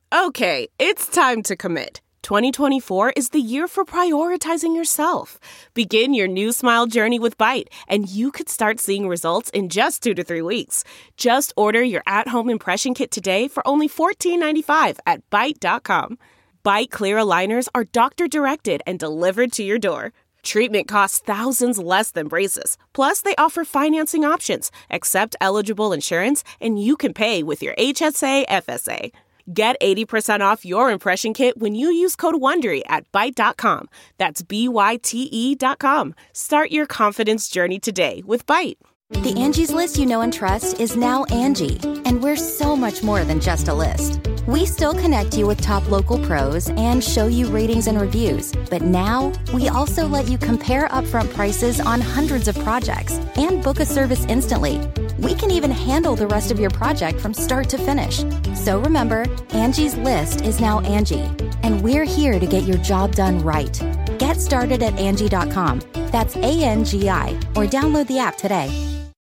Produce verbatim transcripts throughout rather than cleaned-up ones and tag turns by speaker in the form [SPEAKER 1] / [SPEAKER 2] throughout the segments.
[SPEAKER 1] Okay, it's time to commit. twenty twenty-four is the year for prioritizing yourself. Begin your new smile journey with Byte, and you could start seeing results in just two to three weeks. Just order your at-home impression kit today for only fourteen ninety-five at byte dot com. Byte clear aligners are doctor-directed and delivered to your door. Treatment costs thousands less than braces. Plus, they offer financing options, accept eligible insurance, and you can pay with your H S A F S A. Get eighty percent off your impression kit when you use code WONDERY at byte dot com. That's B Y T E dot com. Start your confidence journey today with Byte.
[SPEAKER 2] The Angie's List you know and trust is now Angie, and we're so much more than just a list. We still connect you with top local pros and show you ratings and reviews, but now we also let you compare upfront prices on hundreds of projects and book a service instantly. We can even handle the rest of your project from start to finish. So remember, Angie's List is now Angie, and we're here to get your job done right. Get started at Angie dot com. That's A N G I, or download the app today.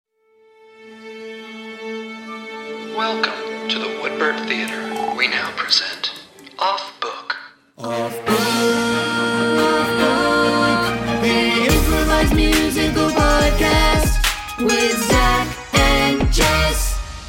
[SPEAKER 3] Welcome to the Woodbird Theater. We now present Off Book.
[SPEAKER 4] Off Book, Off Book, the improvised musical podcast with Zach and Jess.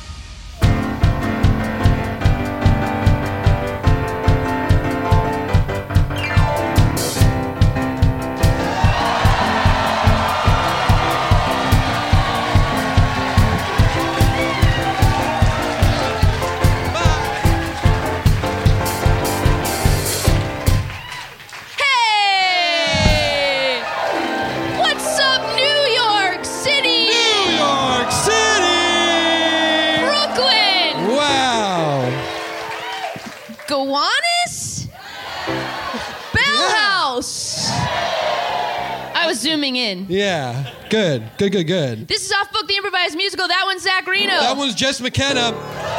[SPEAKER 5] Zooming in.
[SPEAKER 6] Yeah, good, good, good, good.
[SPEAKER 5] This is Off Book, the improvised musical. That one's Zach Reno.
[SPEAKER 6] That one's Jess McKenna.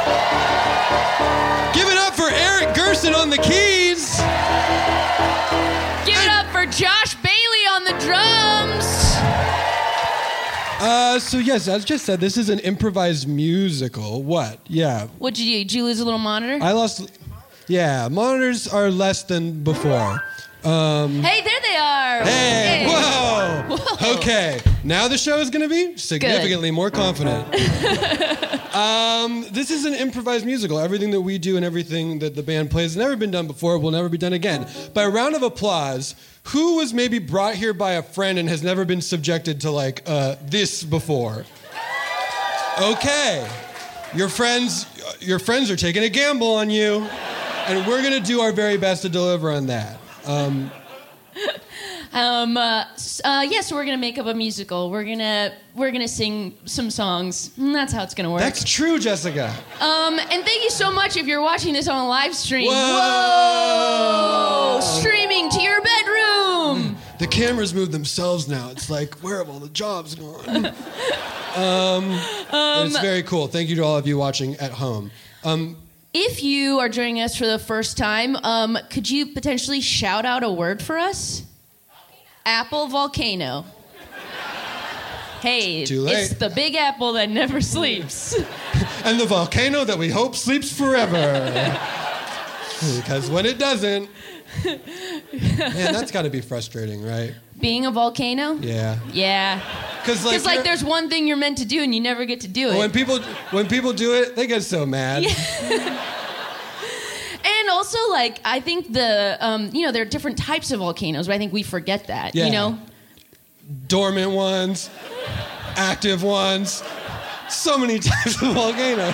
[SPEAKER 6] Give it up for Eric Gerson on the keys.
[SPEAKER 5] Give it up for Josh Bailey on the drums.
[SPEAKER 6] Uh, so yes, as Jess said, this is an improvised musical. What? Yeah.
[SPEAKER 5] What'd you do? Did you lose a little monitor?
[SPEAKER 6] I lost. Yeah, monitors are less than before. Um,
[SPEAKER 5] hey, there they are.
[SPEAKER 6] Hey,
[SPEAKER 5] hey.
[SPEAKER 6] Whoa.
[SPEAKER 5] Whoa.
[SPEAKER 6] Okay, now the show is going to be significantly
[SPEAKER 5] Good.
[SPEAKER 6] more confident. um, this is an improvised musical. Everything that we do and everything that the band plays has never been done before, will never be done again. By a round of applause, who was maybe brought here by a friend and has never been subjected to like uh, this before? Okay, your friends, your friends are taking a gamble on you, and we're going to do our very best to deliver on that. Um,
[SPEAKER 5] um, uh, uh, yeah, so we're gonna make up a musical. We're gonna we're gonna sing some songs. And that's how it's gonna work.
[SPEAKER 6] That's true, Jessica.
[SPEAKER 5] Um, and thank you so much if you're watching this on a live stream.
[SPEAKER 6] Whoa!
[SPEAKER 5] Whoa! Streaming to your bedroom.
[SPEAKER 6] The cameras move themselves now. It's like, where have all the jobs gone? um, um, it's very cool. Thank you to all of you watching at home. Um,
[SPEAKER 5] If you are joining us for the first time, um, could you potentially shout out a word for us? Apple volcano. Hey,
[SPEAKER 6] Too late.
[SPEAKER 5] It's the big apple that never sleeps.
[SPEAKER 6] And the volcano that we hope sleeps forever. Because when it doesn't, man, that's got to be frustrating, right?
[SPEAKER 5] Being a volcano?
[SPEAKER 6] Yeah.
[SPEAKER 5] Yeah.
[SPEAKER 6] Because like,
[SPEAKER 5] like there's one thing you're meant to do and you never get to do it.
[SPEAKER 6] When people when people do it, they get so mad.
[SPEAKER 5] Yeah. And also, like, I think the, um, you know, there are different types of volcanoes, but I think we forget that,
[SPEAKER 6] Yeah.
[SPEAKER 5] you know?
[SPEAKER 6] Dormant ones, active ones, so many types of volcanoes.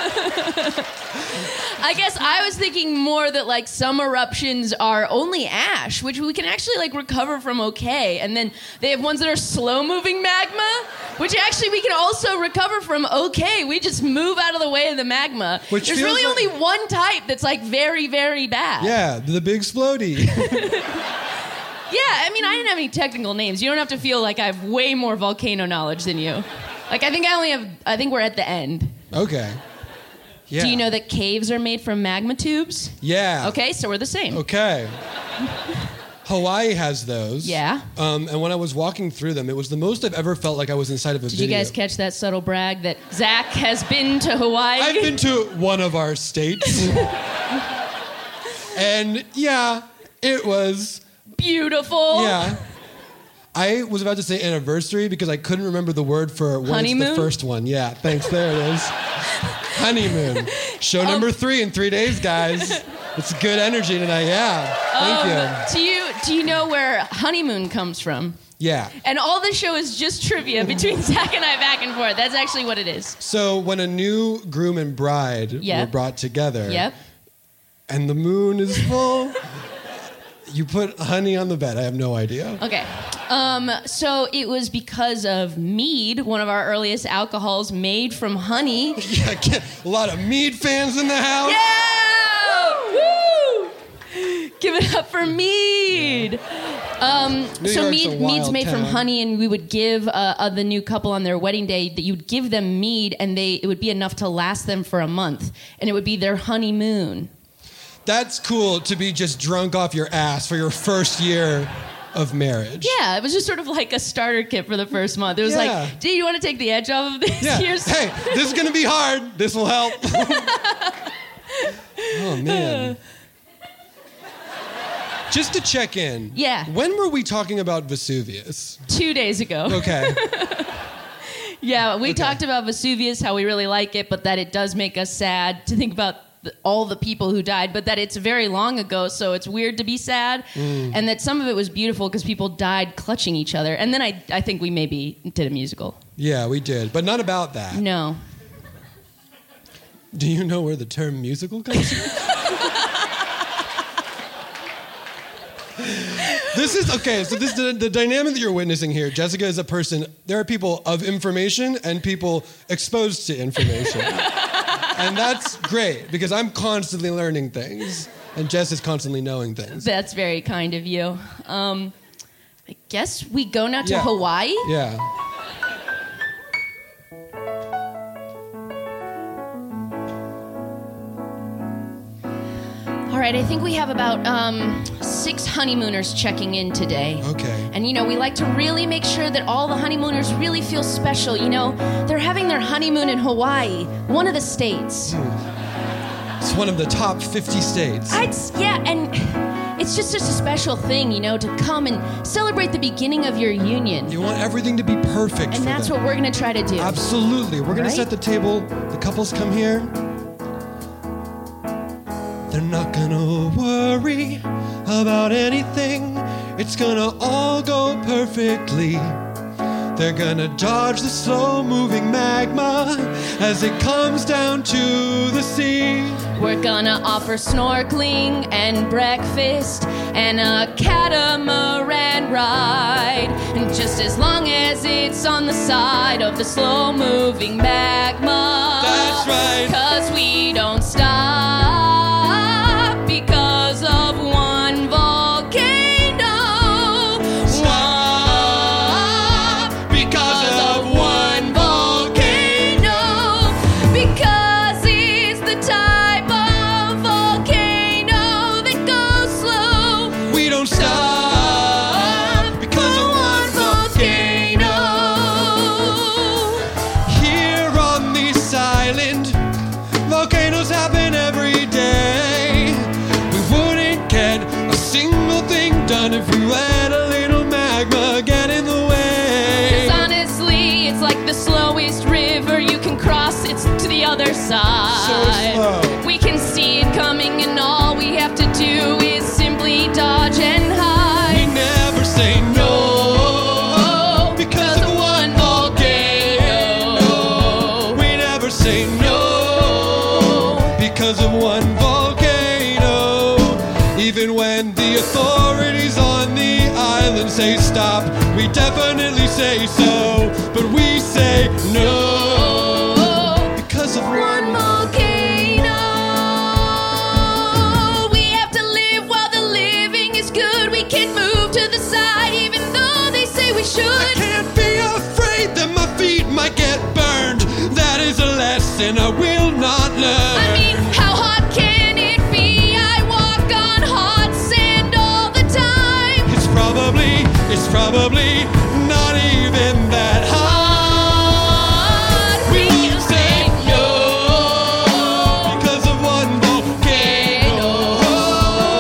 [SPEAKER 5] I guess I was thinking more that, like, some eruptions are only ash, which we can actually, like, recover from okay. And then they have ones that are slow-moving magma, which actually we can also recover from okay. We just move out of the way of the magma.
[SPEAKER 6] Which
[SPEAKER 5] There's
[SPEAKER 6] feels
[SPEAKER 5] really
[SPEAKER 6] like-
[SPEAKER 5] only one type that's, like, very, very bad.
[SPEAKER 6] Yeah, the big splody.
[SPEAKER 5] Yeah, I mean, I didn't have any technical names. You don't have to feel like I have way more volcano knowledge than you. Like, I think I only have, I think we're at the end.
[SPEAKER 6] Okay. Yeah.
[SPEAKER 5] Do you know that caves are made from magma tubes?
[SPEAKER 6] Yeah.
[SPEAKER 5] Okay, so we're the same.
[SPEAKER 6] Okay. Hawaii has those.
[SPEAKER 5] Yeah.
[SPEAKER 6] Um, and when I was walking through them, it was the most I've ever felt like I was inside of a
[SPEAKER 5] Did
[SPEAKER 6] video.
[SPEAKER 5] you guys catch that subtle brag that Zach has been to Hawaii?
[SPEAKER 6] I've been to one of our states. And yeah, it was
[SPEAKER 5] Beautiful.
[SPEAKER 6] Yeah. I was about to say anniversary because I couldn't remember the word for when it's
[SPEAKER 5] Honeymoon?
[SPEAKER 6] the first one. Yeah, thanks. There it is. Honeymoon. Show number
[SPEAKER 5] Um,
[SPEAKER 6] three in three days, guys. It's good energy tonight. Yeah. Thank you.
[SPEAKER 5] Um, Do you do you know where honeymoon comes from?
[SPEAKER 6] Yeah.
[SPEAKER 5] And all the show is just trivia between Zach and I back and forth. That's actually what it is.
[SPEAKER 6] So when a new groom and bride
[SPEAKER 5] Yep.
[SPEAKER 6] were brought together
[SPEAKER 5] Yep.
[SPEAKER 6] and the moon is full, you put honey on the bed. I have no idea.
[SPEAKER 5] Okay. Um, so it was because of mead, one of our earliest alcohols made from honey.
[SPEAKER 6] Yeah, I can't- a lot of mead fans in the house.
[SPEAKER 5] Yeah! Woo! Give it up for mead. Um,
[SPEAKER 6] New
[SPEAKER 5] so
[SPEAKER 6] York's a
[SPEAKER 5] mead,
[SPEAKER 6] wild
[SPEAKER 5] mead's made from
[SPEAKER 6] town.
[SPEAKER 5] honey, and we would give uh, uh, the new couple on their wedding day that you'd give them mead, and they it would be enough to last them for a month, and it would be their honeymoon.
[SPEAKER 6] That's cool to be just drunk off your ass for your first year of marriage.
[SPEAKER 5] Yeah, it was just sort of like a starter kit for the first month. It was
[SPEAKER 6] Yeah.
[SPEAKER 5] like, do you want to take the edge off of this?
[SPEAKER 6] Yeah.
[SPEAKER 5] Here's-
[SPEAKER 6] Hey, this is gonna be hard. This will help. Oh man. Just to check in.
[SPEAKER 5] Yeah.
[SPEAKER 6] When were we talking about Vesuvius?
[SPEAKER 5] Two days ago.
[SPEAKER 6] Okay.
[SPEAKER 5] Yeah, we
[SPEAKER 6] Okay.
[SPEAKER 5] talked about Vesuvius, how we really like it, but that it does make us sad to think about the, all the people who died, but that it's very long ago, so it's weird to be sad,
[SPEAKER 6] Mm.
[SPEAKER 5] and that some of it was beautiful because people died clutching each other. And then I, I think we maybe did a musical.
[SPEAKER 6] Yeah, we did, but not about that.
[SPEAKER 5] No.
[SPEAKER 6] Do you know where the term musical comes from? This is okay. So this the, the dynamic that you're witnessing here. Jessica is a person. There are people of information and people exposed to information, and that's great because I'm constantly learning things, and Jess is constantly knowing things.
[SPEAKER 5] That's very kind of you. Um, I guess we go now to
[SPEAKER 6] Yeah.
[SPEAKER 5] Hawaii?
[SPEAKER 6] Yeah.
[SPEAKER 5] All right, I think we have about um, six honeymooners checking in today.
[SPEAKER 6] Okay.
[SPEAKER 5] And, you know, we like to really make sure that all the honeymooners really feel special. You know, they're having their honeymoon in Hawaii, one of the states.
[SPEAKER 6] It's one of the top fifty states.
[SPEAKER 5] I'd, s- yeah, and it's just such a special thing, you know, to come and celebrate the beginning of your union.
[SPEAKER 6] You want everything to be perfect.
[SPEAKER 5] And
[SPEAKER 6] for
[SPEAKER 5] that's
[SPEAKER 6] them.
[SPEAKER 5] what we're going to try to do.
[SPEAKER 6] Absolutely. We're gonna
[SPEAKER 5] Right?
[SPEAKER 6] set the table. The couples come here. They're not gonna worry about anything. It's gonna all go perfectly. They're gonna dodge the slow-moving magma as it comes down to the sea.
[SPEAKER 5] We're gonna offer snorkeling and breakfast and a catamaran ride. And just as long as it's on the side of the slow-moving magma.
[SPEAKER 6] That's right.
[SPEAKER 5] 'Cause we don't stop because of one volcano.
[SPEAKER 6] Stop because of one
[SPEAKER 5] volcano. Because it's the type of volcano that goes slow.
[SPEAKER 6] We don't stop because of one volcano. Here on this island, volcanoes happen every day. We wouldn't get a single thing done if we let a little magma get in the way.
[SPEAKER 5] 'Cause honestly, it's like the slowest river you can cross. It's to the other side.
[SPEAKER 6] slow.
[SPEAKER 5] We can see it coming, and all we have to do is simply dodge and
[SPEAKER 6] We
[SPEAKER 5] hide.
[SPEAKER 6] never say no because of one volcano. We never say no because of one volcano. Even when the authorities on the island say stop, we definitely say so, but we say no because of one
[SPEAKER 5] volcano. We have to live while the living is good. We can't move to the side, even though they say we
[SPEAKER 6] I
[SPEAKER 5] should.
[SPEAKER 6] can't be afraid that my feet might get burned. That is a lesson I will not learn.
[SPEAKER 5] I mean, how hot can it be? I walk on hot sand all the time.
[SPEAKER 6] It's probably, it's probably not even that hard.
[SPEAKER 5] We can say no
[SPEAKER 6] because of one volcano.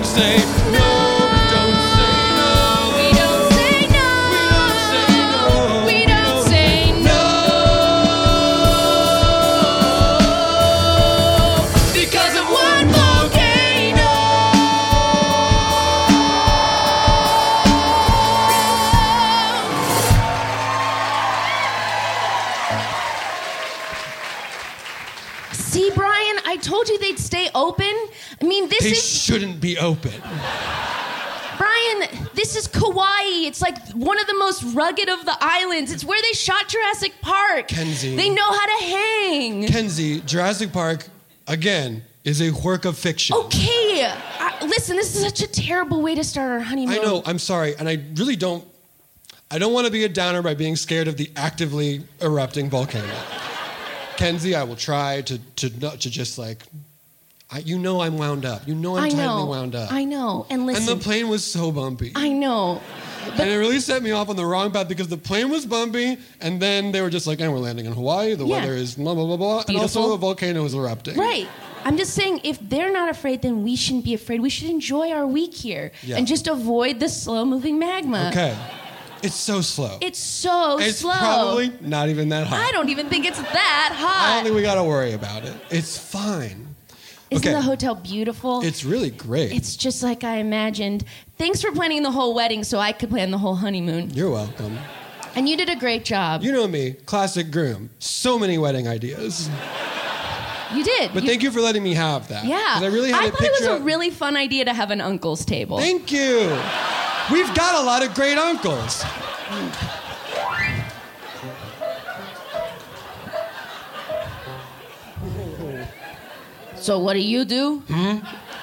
[SPEAKER 6] say no. Don't say no.
[SPEAKER 5] We don't say no.
[SPEAKER 6] We
[SPEAKER 5] We don't say no. Because of one volcano. See, Brian, I told you they'd stay open. I mean, this
[SPEAKER 6] They
[SPEAKER 5] is
[SPEAKER 6] shouldn't be open.
[SPEAKER 5] Brian, this is Kauai. It's like one of the most rugged of the islands. It's where they shot Jurassic Park.
[SPEAKER 6] Kenzie.
[SPEAKER 5] They know how to hang.
[SPEAKER 6] Kenzie, Jurassic Park, again, is a work of fiction.
[SPEAKER 5] Okay. I, listen, this is such a terrible way to start our honeymoon.
[SPEAKER 6] I know, I'm sorry, and I really don't, I don't want to be a downer by being scared of the actively erupting volcano. Kenzie, I will try to, to, not, to just like, I, you know I'm wound up. You know I'm
[SPEAKER 5] I
[SPEAKER 6] tightly
[SPEAKER 5] know.
[SPEAKER 6] wound up.
[SPEAKER 5] I know. And
[SPEAKER 6] And
[SPEAKER 5] listen.
[SPEAKER 6] the plane was so bumpy.
[SPEAKER 5] I know.
[SPEAKER 6] and it really set me off on the wrong path because the plane was bumpy, and then they were just like, and we're landing in Hawaii, the
[SPEAKER 5] Yeah.
[SPEAKER 6] weather is blah, blah, blah, blah, and also
[SPEAKER 5] Beautiful.
[SPEAKER 6] the volcano is erupting.
[SPEAKER 5] Right. I'm just saying, if they're not afraid, then we shouldn't be afraid. We should enjoy our week here
[SPEAKER 6] Yeah.
[SPEAKER 5] and just avoid the slow-moving magma.
[SPEAKER 6] Okay. It's so slow.
[SPEAKER 5] It's so
[SPEAKER 6] It's
[SPEAKER 5] slow.
[SPEAKER 6] probably not even that hot.
[SPEAKER 5] I don't even think it's that
[SPEAKER 6] I
[SPEAKER 5] hot.
[SPEAKER 6] don't think we gotta worry about it. It's fine.
[SPEAKER 5] Isn't
[SPEAKER 6] okay.
[SPEAKER 5] the hotel beautiful?
[SPEAKER 6] It's really great.
[SPEAKER 5] It's just like I imagined. Thanks for planning the whole wedding so I could plan the whole honeymoon.
[SPEAKER 6] You're welcome.
[SPEAKER 5] And you did a great job.
[SPEAKER 6] You know me, classic groom. So many wedding ideas.
[SPEAKER 5] You did.
[SPEAKER 6] But
[SPEAKER 5] You-
[SPEAKER 6] thank you for letting me have that.
[SPEAKER 5] Yeah.
[SPEAKER 6] 'Cause I really had
[SPEAKER 5] I
[SPEAKER 6] a
[SPEAKER 5] thought it was
[SPEAKER 6] picture
[SPEAKER 5] a
[SPEAKER 6] of-
[SPEAKER 5] really fun idea to have an uncle's table.
[SPEAKER 6] Thank you. We've got a lot of great uncles.
[SPEAKER 5] So what do you do?
[SPEAKER 6] Hmm?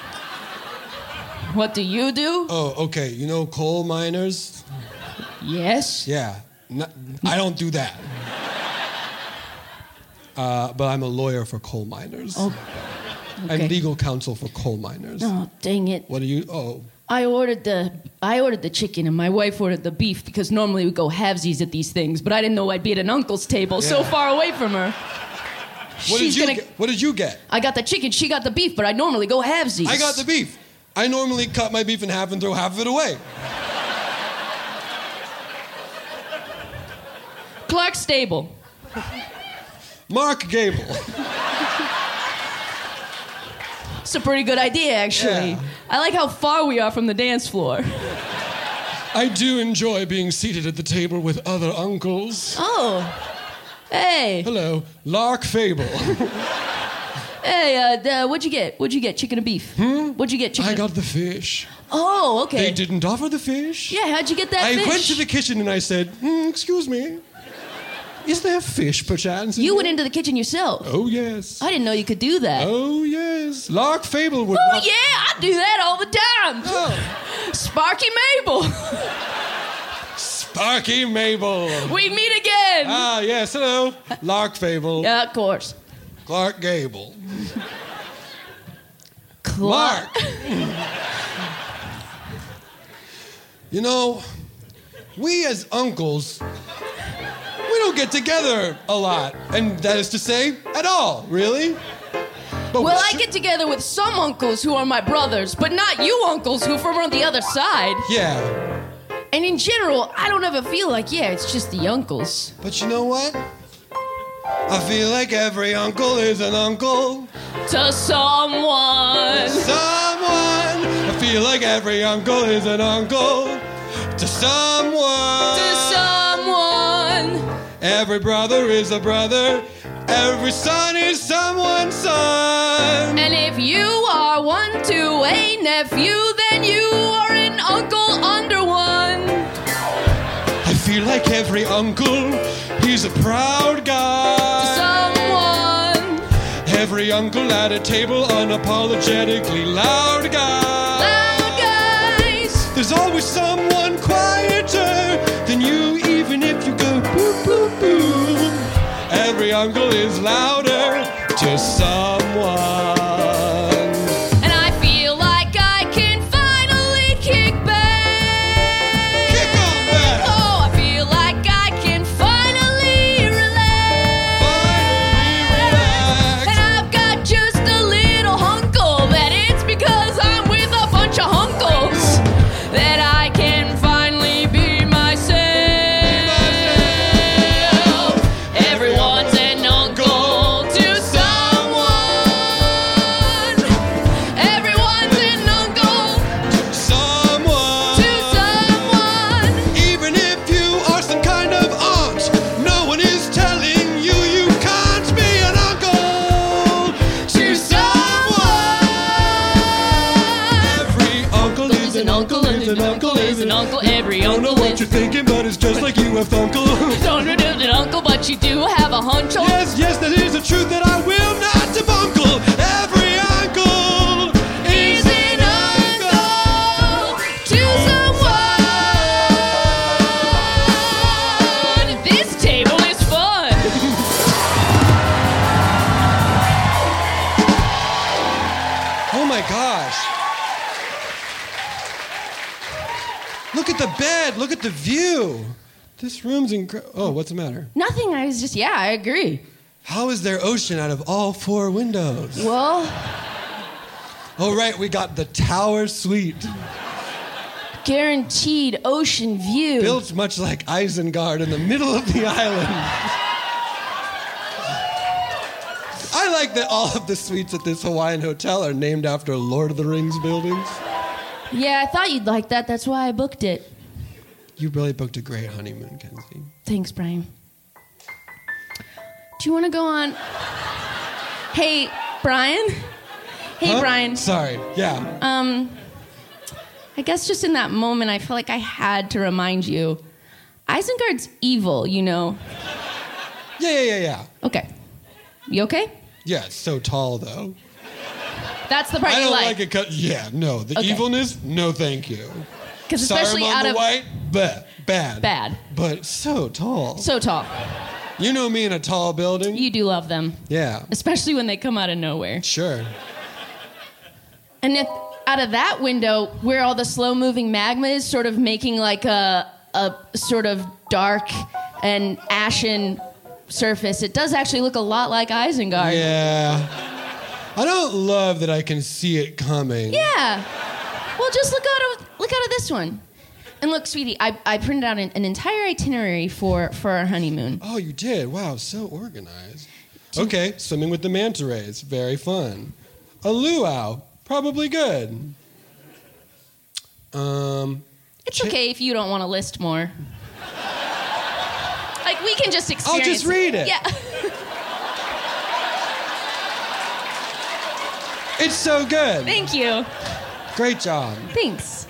[SPEAKER 5] What do you do?
[SPEAKER 6] Oh, okay. You know coal miners?
[SPEAKER 5] Yes.
[SPEAKER 6] Yeah. Not, I don't do that. Uh, but I'm a lawyer for coal miners.
[SPEAKER 5] Oh,
[SPEAKER 6] I'm
[SPEAKER 5] okay.
[SPEAKER 6] legal counsel for coal miners.
[SPEAKER 5] Oh, dang it.
[SPEAKER 6] What do you? Oh,
[SPEAKER 5] I ordered the I ordered the chicken and my wife ordered the beef because normally we go halvesies at these things, but I didn't know I'd be at an uncle's table so
[SPEAKER 6] Yeah.
[SPEAKER 5] far away from her.
[SPEAKER 6] what
[SPEAKER 5] She's
[SPEAKER 6] did you
[SPEAKER 5] gonna.
[SPEAKER 6] get? What did you get?
[SPEAKER 5] I got the chicken, she got the beef, but I normally go halvesies.
[SPEAKER 6] I got the beef. I normally cut my beef in half and throw half of it away.
[SPEAKER 5] Clark Stable.
[SPEAKER 6] Mark Gable.
[SPEAKER 5] It's a pretty good idea, actually.
[SPEAKER 6] Yeah.
[SPEAKER 5] I like how far we are from the dance floor.
[SPEAKER 6] I do enjoy being seated at the table with other uncles.
[SPEAKER 5] Oh. Hey.
[SPEAKER 6] Hello, Lark Fable.
[SPEAKER 5] Hey, uh, uh, what'd you get? What'd you get? Chicken or beef? Hmm? What'd you get? Chicken
[SPEAKER 6] I
[SPEAKER 5] or-
[SPEAKER 6] got the fish.
[SPEAKER 5] Oh, okay.
[SPEAKER 6] They didn't offer the fish.
[SPEAKER 5] Yeah, how'd you get that
[SPEAKER 6] I
[SPEAKER 5] fish?
[SPEAKER 6] went to the kitchen and I said, mm, excuse me, is there fish perchance? in
[SPEAKER 5] You went
[SPEAKER 6] there?"
[SPEAKER 5] into the kitchen yourself.
[SPEAKER 6] Oh, yes.
[SPEAKER 5] I didn't know you could do that.
[SPEAKER 6] Oh, yes. Lark Fable would
[SPEAKER 5] Oh,
[SPEAKER 6] not...
[SPEAKER 5] yeah, I do that all the time.
[SPEAKER 6] Oh.
[SPEAKER 5] Sparky Mabel.
[SPEAKER 6] Sparky Mabel.
[SPEAKER 5] We meet again.
[SPEAKER 6] Ah, yes, hello. Lark Fable.
[SPEAKER 5] Yeah, of course.
[SPEAKER 6] Clark Gable.
[SPEAKER 5] Clark.
[SPEAKER 6] Mark. You know, we as uncles, we don't get together a lot. And that is to say, at all, really. But
[SPEAKER 5] Well,
[SPEAKER 6] we
[SPEAKER 5] I
[SPEAKER 6] should-
[SPEAKER 5] get together with some uncles who are my brothers, but not you uncles who are from on the other side.
[SPEAKER 6] Yeah.
[SPEAKER 5] And in general, I don't ever feel like, yeah, it's just the uncles.
[SPEAKER 6] But you know what? I feel like every uncle is an uncle.
[SPEAKER 5] To someone.
[SPEAKER 6] Someone. I feel like every uncle is an uncle. To someone.
[SPEAKER 5] To someone.
[SPEAKER 6] Every brother is a brother. Every son is someone's son.
[SPEAKER 5] And if you are one to a nephew, then you are an uncle under one.
[SPEAKER 6] I feel like every uncle, he's a proud guy.
[SPEAKER 5] Someone.
[SPEAKER 6] Every uncle at a table, unapologetically loud guy.
[SPEAKER 5] Loud guys.
[SPEAKER 6] There's always someone quieter than you, even if you go boop, boop, boop. Every uncle is louder to someone.
[SPEAKER 5] And I feel like I can finally kick back.
[SPEAKER 6] Kick on back.
[SPEAKER 5] Oh, I feel like I can finally relax.
[SPEAKER 6] Finally relax.
[SPEAKER 5] And I've got just a little hunkle that it's because I'm with a bunch of an uncle, and an uncle is an uncle. Every
[SPEAKER 6] Don't know
[SPEAKER 5] uncle
[SPEAKER 6] what
[SPEAKER 5] is
[SPEAKER 6] you're thinking, but it's just like you have uncle.
[SPEAKER 5] Don't know an uncle, but you do have a hunch.
[SPEAKER 6] Yes, yes, that is a truth that I will not debunkle. Every uncle is an uncle
[SPEAKER 5] to someone. This table is fun.
[SPEAKER 6] Oh my gosh. Look at the bed. Look at the view. This room's incredible. Oh, what's the matter?
[SPEAKER 5] Nothing. I was just, yeah, I agree.
[SPEAKER 6] How is there ocean out of all four windows?
[SPEAKER 5] Well,
[SPEAKER 6] Oh, right, we got the Tower Suite.
[SPEAKER 5] guaranteed ocean view.
[SPEAKER 6] Built much like Isengard in the middle of the island. I like that all of the suites at this Hawaiian hotel are named after Lord of the Rings buildings.
[SPEAKER 5] Yeah, I thought you'd like that. That's why I booked it.
[SPEAKER 6] You really booked a great honeymoon, Kenzie.
[SPEAKER 5] Thanks, Brian. Do you want to go on? Hey, Brian? Hey,
[SPEAKER 6] Huh?
[SPEAKER 5] Brian.
[SPEAKER 6] Sorry, yeah.
[SPEAKER 5] Um, I guess just in that moment, I felt like I had to remind you. Isengard's evil, you know.
[SPEAKER 6] Yeah, yeah, yeah, yeah.
[SPEAKER 5] Okay. You okay?
[SPEAKER 6] Yeah, it's so tall, though.
[SPEAKER 5] That's the part
[SPEAKER 6] I
[SPEAKER 5] you
[SPEAKER 6] don't
[SPEAKER 5] like.
[SPEAKER 6] like it 'cause- yeah, no. The
[SPEAKER 5] Okay.
[SPEAKER 6] evilness, no thank you.
[SPEAKER 5] Because especially
[SPEAKER 6] Saruman
[SPEAKER 5] out
[SPEAKER 6] the
[SPEAKER 5] of
[SPEAKER 6] White, bad, bad.
[SPEAKER 5] Bad.
[SPEAKER 6] But so tall.
[SPEAKER 5] So tall.
[SPEAKER 6] You know me in a tall building?
[SPEAKER 5] You do love them.
[SPEAKER 6] Yeah,
[SPEAKER 5] Especially when they come out of nowhere.
[SPEAKER 6] sure.
[SPEAKER 5] And if out of that window, where all the slow-moving magma is sort of making like a a sort of dark and ashen surface, it does actually look a lot like Isengard.
[SPEAKER 6] Yeah. I don't love that I can see it coming.
[SPEAKER 5] Yeah. Well, just look out of look out of this one. And look, sweetie, I, I printed out an, an entire itinerary for, for our honeymoon.
[SPEAKER 6] Oh, you did? Wow, so organized. Okay, swimming with the manta rays. Very fun. A luau. Probably good. Um,
[SPEAKER 5] It's
[SPEAKER 6] Chi-
[SPEAKER 5] okay if you don't want to list more. Like, we can just
[SPEAKER 6] I'll
[SPEAKER 5] experience
[SPEAKER 6] just read it.
[SPEAKER 5] Yeah.
[SPEAKER 6] It's so good.
[SPEAKER 5] Thank you.
[SPEAKER 6] Great job.
[SPEAKER 5] Thanks.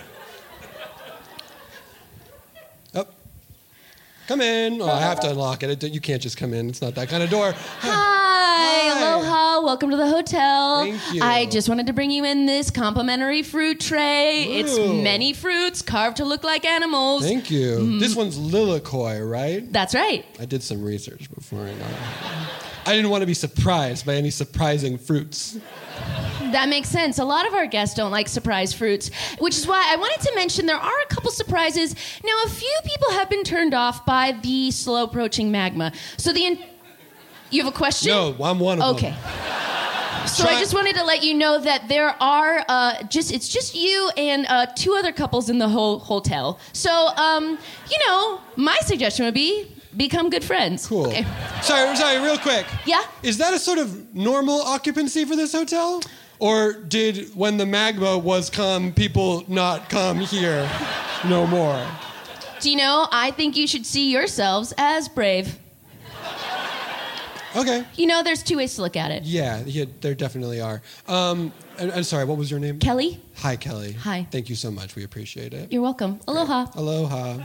[SPEAKER 6] Oh. Come in. Oh, I have to unlock it. It- You can't just come in. It's not that kind of door.
[SPEAKER 5] Hi.
[SPEAKER 6] Hi.
[SPEAKER 5] Aloha. Welcome to the hotel.
[SPEAKER 6] Thank you.
[SPEAKER 5] I just wanted to bring you in this complimentary fruit tray. It's
[SPEAKER 6] Ooh.
[SPEAKER 5] many fruits carved to look like animals.
[SPEAKER 6] Thank you. This one's Lilikoi, right?
[SPEAKER 5] That's right.
[SPEAKER 6] I did some research before I got it. I didn't want to be surprised by any surprising fruits.
[SPEAKER 5] That makes sense. A lot of our guests don't like surprise fruits, which is why I wanted to mention there are a couple surprises. Now, a few people have been turned off by the slow approaching magma. So the in- you have a question?
[SPEAKER 6] No, I'm one of
[SPEAKER 5] Okay.
[SPEAKER 6] them.
[SPEAKER 5] So
[SPEAKER 6] Try-
[SPEAKER 5] I just wanted to let you know that there are uh, just it's just you and uh, two other couples in the whole hotel. So um, you know, my suggestion would be become good friends.
[SPEAKER 6] Cool.
[SPEAKER 5] Okay.
[SPEAKER 6] Sorry, sorry, real quick.
[SPEAKER 5] Yeah?
[SPEAKER 6] Is that a sort of normal occupancy for this hotel? Or did, when the magma was come, people not come here no more?
[SPEAKER 5] Do you know? I think you should see yourselves as brave.
[SPEAKER 6] Okay.
[SPEAKER 5] You know, there's two ways to look at it.
[SPEAKER 6] Yeah, yeah there definitely are. Um, and, and sorry, what was your name?
[SPEAKER 5] Kelly,
[SPEAKER 6] Hi, Kelly.
[SPEAKER 5] Hi.
[SPEAKER 6] Thank you so much. We appreciate it.
[SPEAKER 5] you're welcome. Aloha.
[SPEAKER 6] Aloha.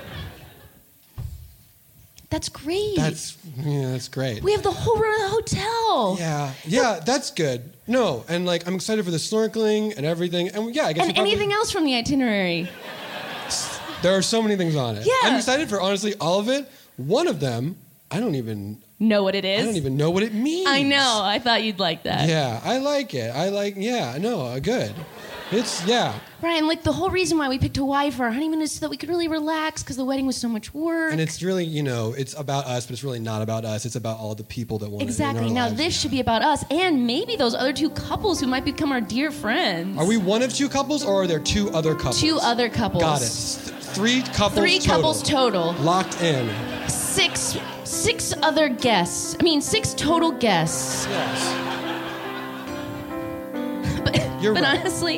[SPEAKER 5] That's great.
[SPEAKER 6] That's, yeah, that's great.
[SPEAKER 5] we have the whole room of the hotel.
[SPEAKER 6] Yeah, yeah, that's good. No, and like I'm excited for the snorkeling and everything. And yeah, I guess
[SPEAKER 5] And
[SPEAKER 6] we probably-
[SPEAKER 5] anything else from the itinerary.
[SPEAKER 6] There are so many things on it.
[SPEAKER 5] Yeah.
[SPEAKER 6] I'm excited for honestly all of it. One of them, I don't even
[SPEAKER 5] Know what it is?
[SPEAKER 6] I don't even know what it means.
[SPEAKER 5] I know. I thought you'd like that.
[SPEAKER 6] Yeah, I like it. I like yeah, no, uh, good. It's yeah.
[SPEAKER 5] Brian, like the whole reason why we picked Hawaii for our honeymoon is so that we could really relax because the wedding was so much work.
[SPEAKER 6] And it's really, you know, it's about us, but it's really not about us. It's about all the people that want
[SPEAKER 5] Exactly.
[SPEAKER 6] it in
[SPEAKER 5] Now
[SPEAKER 6] our lives.
[SPEAKER 5] this should be about us and maybe those other two couples who might become our dear friends.
[SPEAKER 6] Are we one of two couples or are there two other couples?
[SPEAKER 5] Two other couples.
[SPEAKER 6] Got it. Th- Three couples
[SPEAKER 5] Three
[SPEAKER 6] total.
[SPEAKER 5] couples total.
[SPEAKER 6] Locked in.
[SPEAKER 5] Six six other guests. I mean six total guests.
[SPEAKER 6] Yes.
[SPEAKER 5] But,
[SPEAKER 6] You're
[SPEAKER 5] but
[SPEAKER 6] right.
[SPEAKER 5] honestly,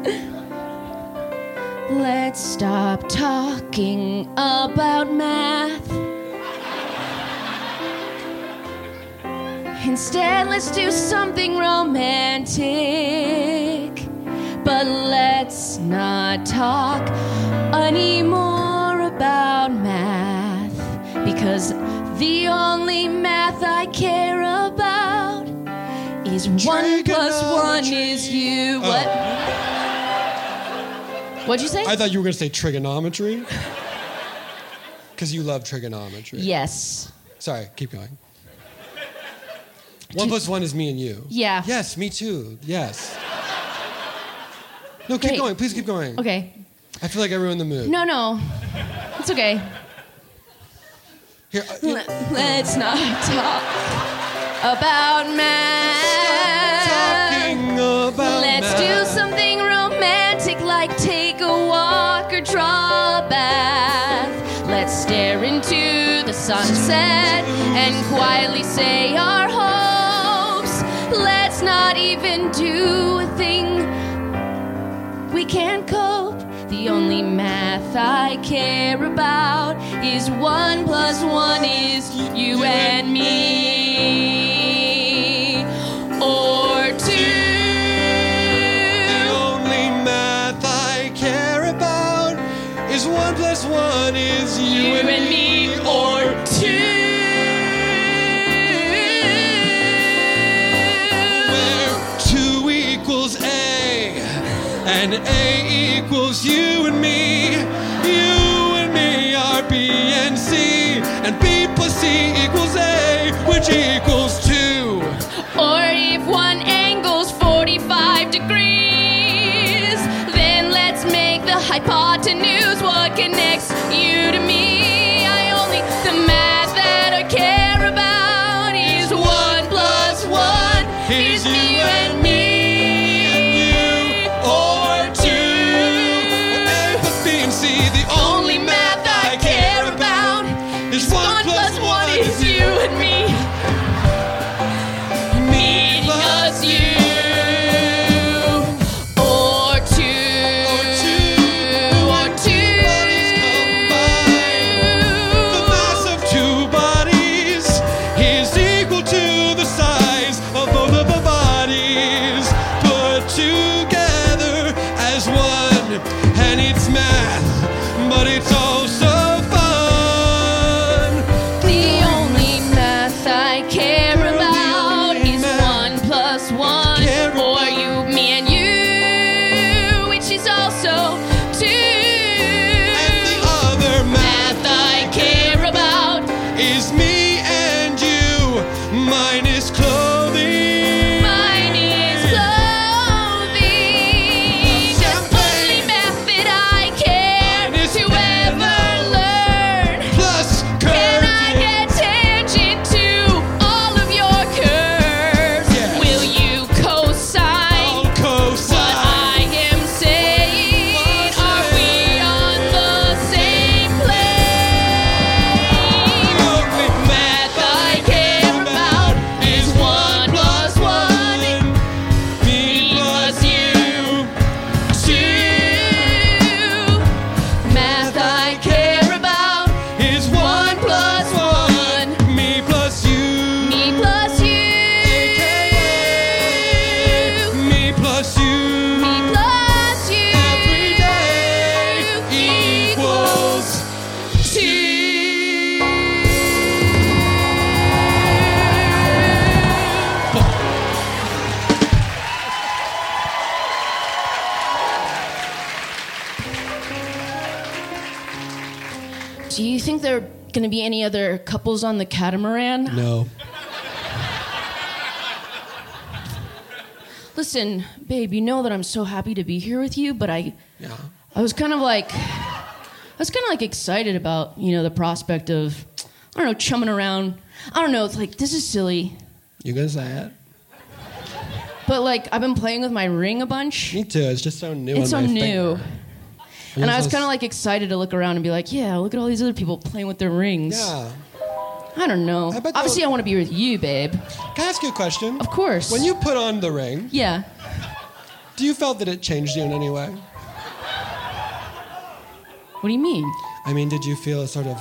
[SPEAKER 5] let's stop talking about math. Instead, let's do something romantic. But But let's not talk anymore about math, because the only math I care about is one plus one is you.
[SPEAKER 6] Oh.
[SPEAKER 5] What? What'd you say?
[SPEAKER 6] I thought you were going to say trigonometry. Because you love trigonometry.
[SPEAKER 5] Yes.
[SPEAKER 6] Sorry, keep going. One plus one is me and you.
[SPEAKER 5] Yeah.
[SPEAKER 6] Yes, me too. Yes. No, keep
[SPEAKER 5] Great.
[SPEAKER 6] going. Please keep going.
[SPEAKER 5] Okay.
[SPEAKER 6] I feel like I ruined the mood.
[SPEAKER 5] No, no. It's okay.
[SPEAKER 6] Here, uh, you-
[SPEAKER 5] Let- Let's not talk about math.
[SPEAKER 6] talking about
[SPEAKER 5] Let's
[SPEAKER 6] math.
[SPEAKER 5] do something romantic like take a walk or draw a bath. Let's stare into the sunset and quietly say our hopes. Let's not even do a thing we can't cope. The only math I care about is one plus one is you and me. Or two.
[SPEAKER 6] The only math I care about is one plus one is you,
[SPEAKER 5] You and me, or two.
[SPEAKER 6] Where two equals A, and A equals you and me. You and me are B and C, and B plus C equals A, which equals two.
[SPEAKER 5] Or if one angle's forty-five degrees, then let's make the hypotenuse what connects you to me. I only, the math that I care about is one plus one is you and me.
[SPEAKER 6] Or two. A plus B and C, the only math I care about is one plus one is
[SPEAKER 5] you and me. Me plus you. Or two.
[SPEAKER 6] Or two.
[SPEAKER 5] Or two.
[SPEAKER 6] Bodies combined. The mass of two bodies is equal to the size of both of the bodies put together as one. And it's math, but it's also fun.
[SPEAKER 5] The only math I care
[SPEAKER 6] The
[SPEAKER 5] about
[SPEAKER 6] only
[SPEAKER 5] is
[SPEAKER 6] math
[SPEAKER 5] one plus one.
[SPEAKER 6] care
[SPEAKER 5] Or
[SPEAKER 6] about.
[SPEAKER 5] you, me and you, which is also two.
[SPEAKER 6] And the other
[SPEAKER 5] Math I care about.
[SPEAKER 6] is me and you, minus clothing.
[SPEAKER 5] Mine is clothing. The only math that I care
[SPEAKER 6] Mine is
[SPEAKER 5] to ever learn.
[SPEAKER 6] Plus
[SPEAKER 5] Can I
[SPEAKER 6] curtain.
[SPEAKER 5] get tangent to all of your curves?
[SPEAKER 6] Yes.
[SPEAKER 5] Will you co-sign
[SPEAKER 6] I'll
[SPEAKER 5] what
[SPEAKER 6] cosine.
[SPEAKER 5] I am saying?
[SPEAKER 6] What
[SPEAKER 5] Are we on the same plane?
[SPEAKER 6] The only
[SPEAKER 5] Math I care about is one plus one.
[SPEAKER 6] Me plus you.
[SPEAKER 5] Two. Math I care about
[SPEAKER 6] Is one plus one. Me plus you.
[SPEAKER 5] me plus you.
[SPEAKER 6] Me plus you.
[SPEAKER 5] Me plus you.
[SPEAKER 6] Every day equals
[SPEAKER 5] Do you think there are going to be any other couples on the catamaran?
[SPEAKER 6] No.
[SPEAKER 5] Listen, babe, you know that I'm so happy to be here with you, but I
[SPEAKER 6] Yeah.
[SPEAKER 5] I was kind of like I was kind of like excited about, you know, the prospect of I don't know, chumming around. I don't know, it's like this is silly,
[SPEAKER 6] You gonna say it?
[SPEAKER 5] but like I've been playing with my ring a bunch.
[SPEAKER 6] Me too. It's just so new.
[SPEAKER 5] It's so
[SPEAKER 6] on my
[SPEAKER 5] new.
[SPEAKER 6] finger.
[SPEAKER 5] And I was
[SPEAKER 6] Yes,
[SPEAKER 5] kind of like excited to look around and be like, yeah, look at all these other people playing with their rings.
[SPEAKER 6] Yeah.
[SPEAKER 5] I don't know.
[SPEAKER 6] I bet
[SPEAKER 5] Obviously,
[SPEAKER 6] they'll-
[SPEAKER 5] I want to be with you, babe.
[SPEAKER 6] Can I ask you a question?
[SPEAKER 5] Of course.
[SPEAKER 6] When you put on the ring,
[SPEAKER 5] Yeah.
[SPEAKER 6] do you felt that it changed you in any way?
[SPEAKER 5] What do you mean?
[SPEAKER 6] I mean, did you feel a sort of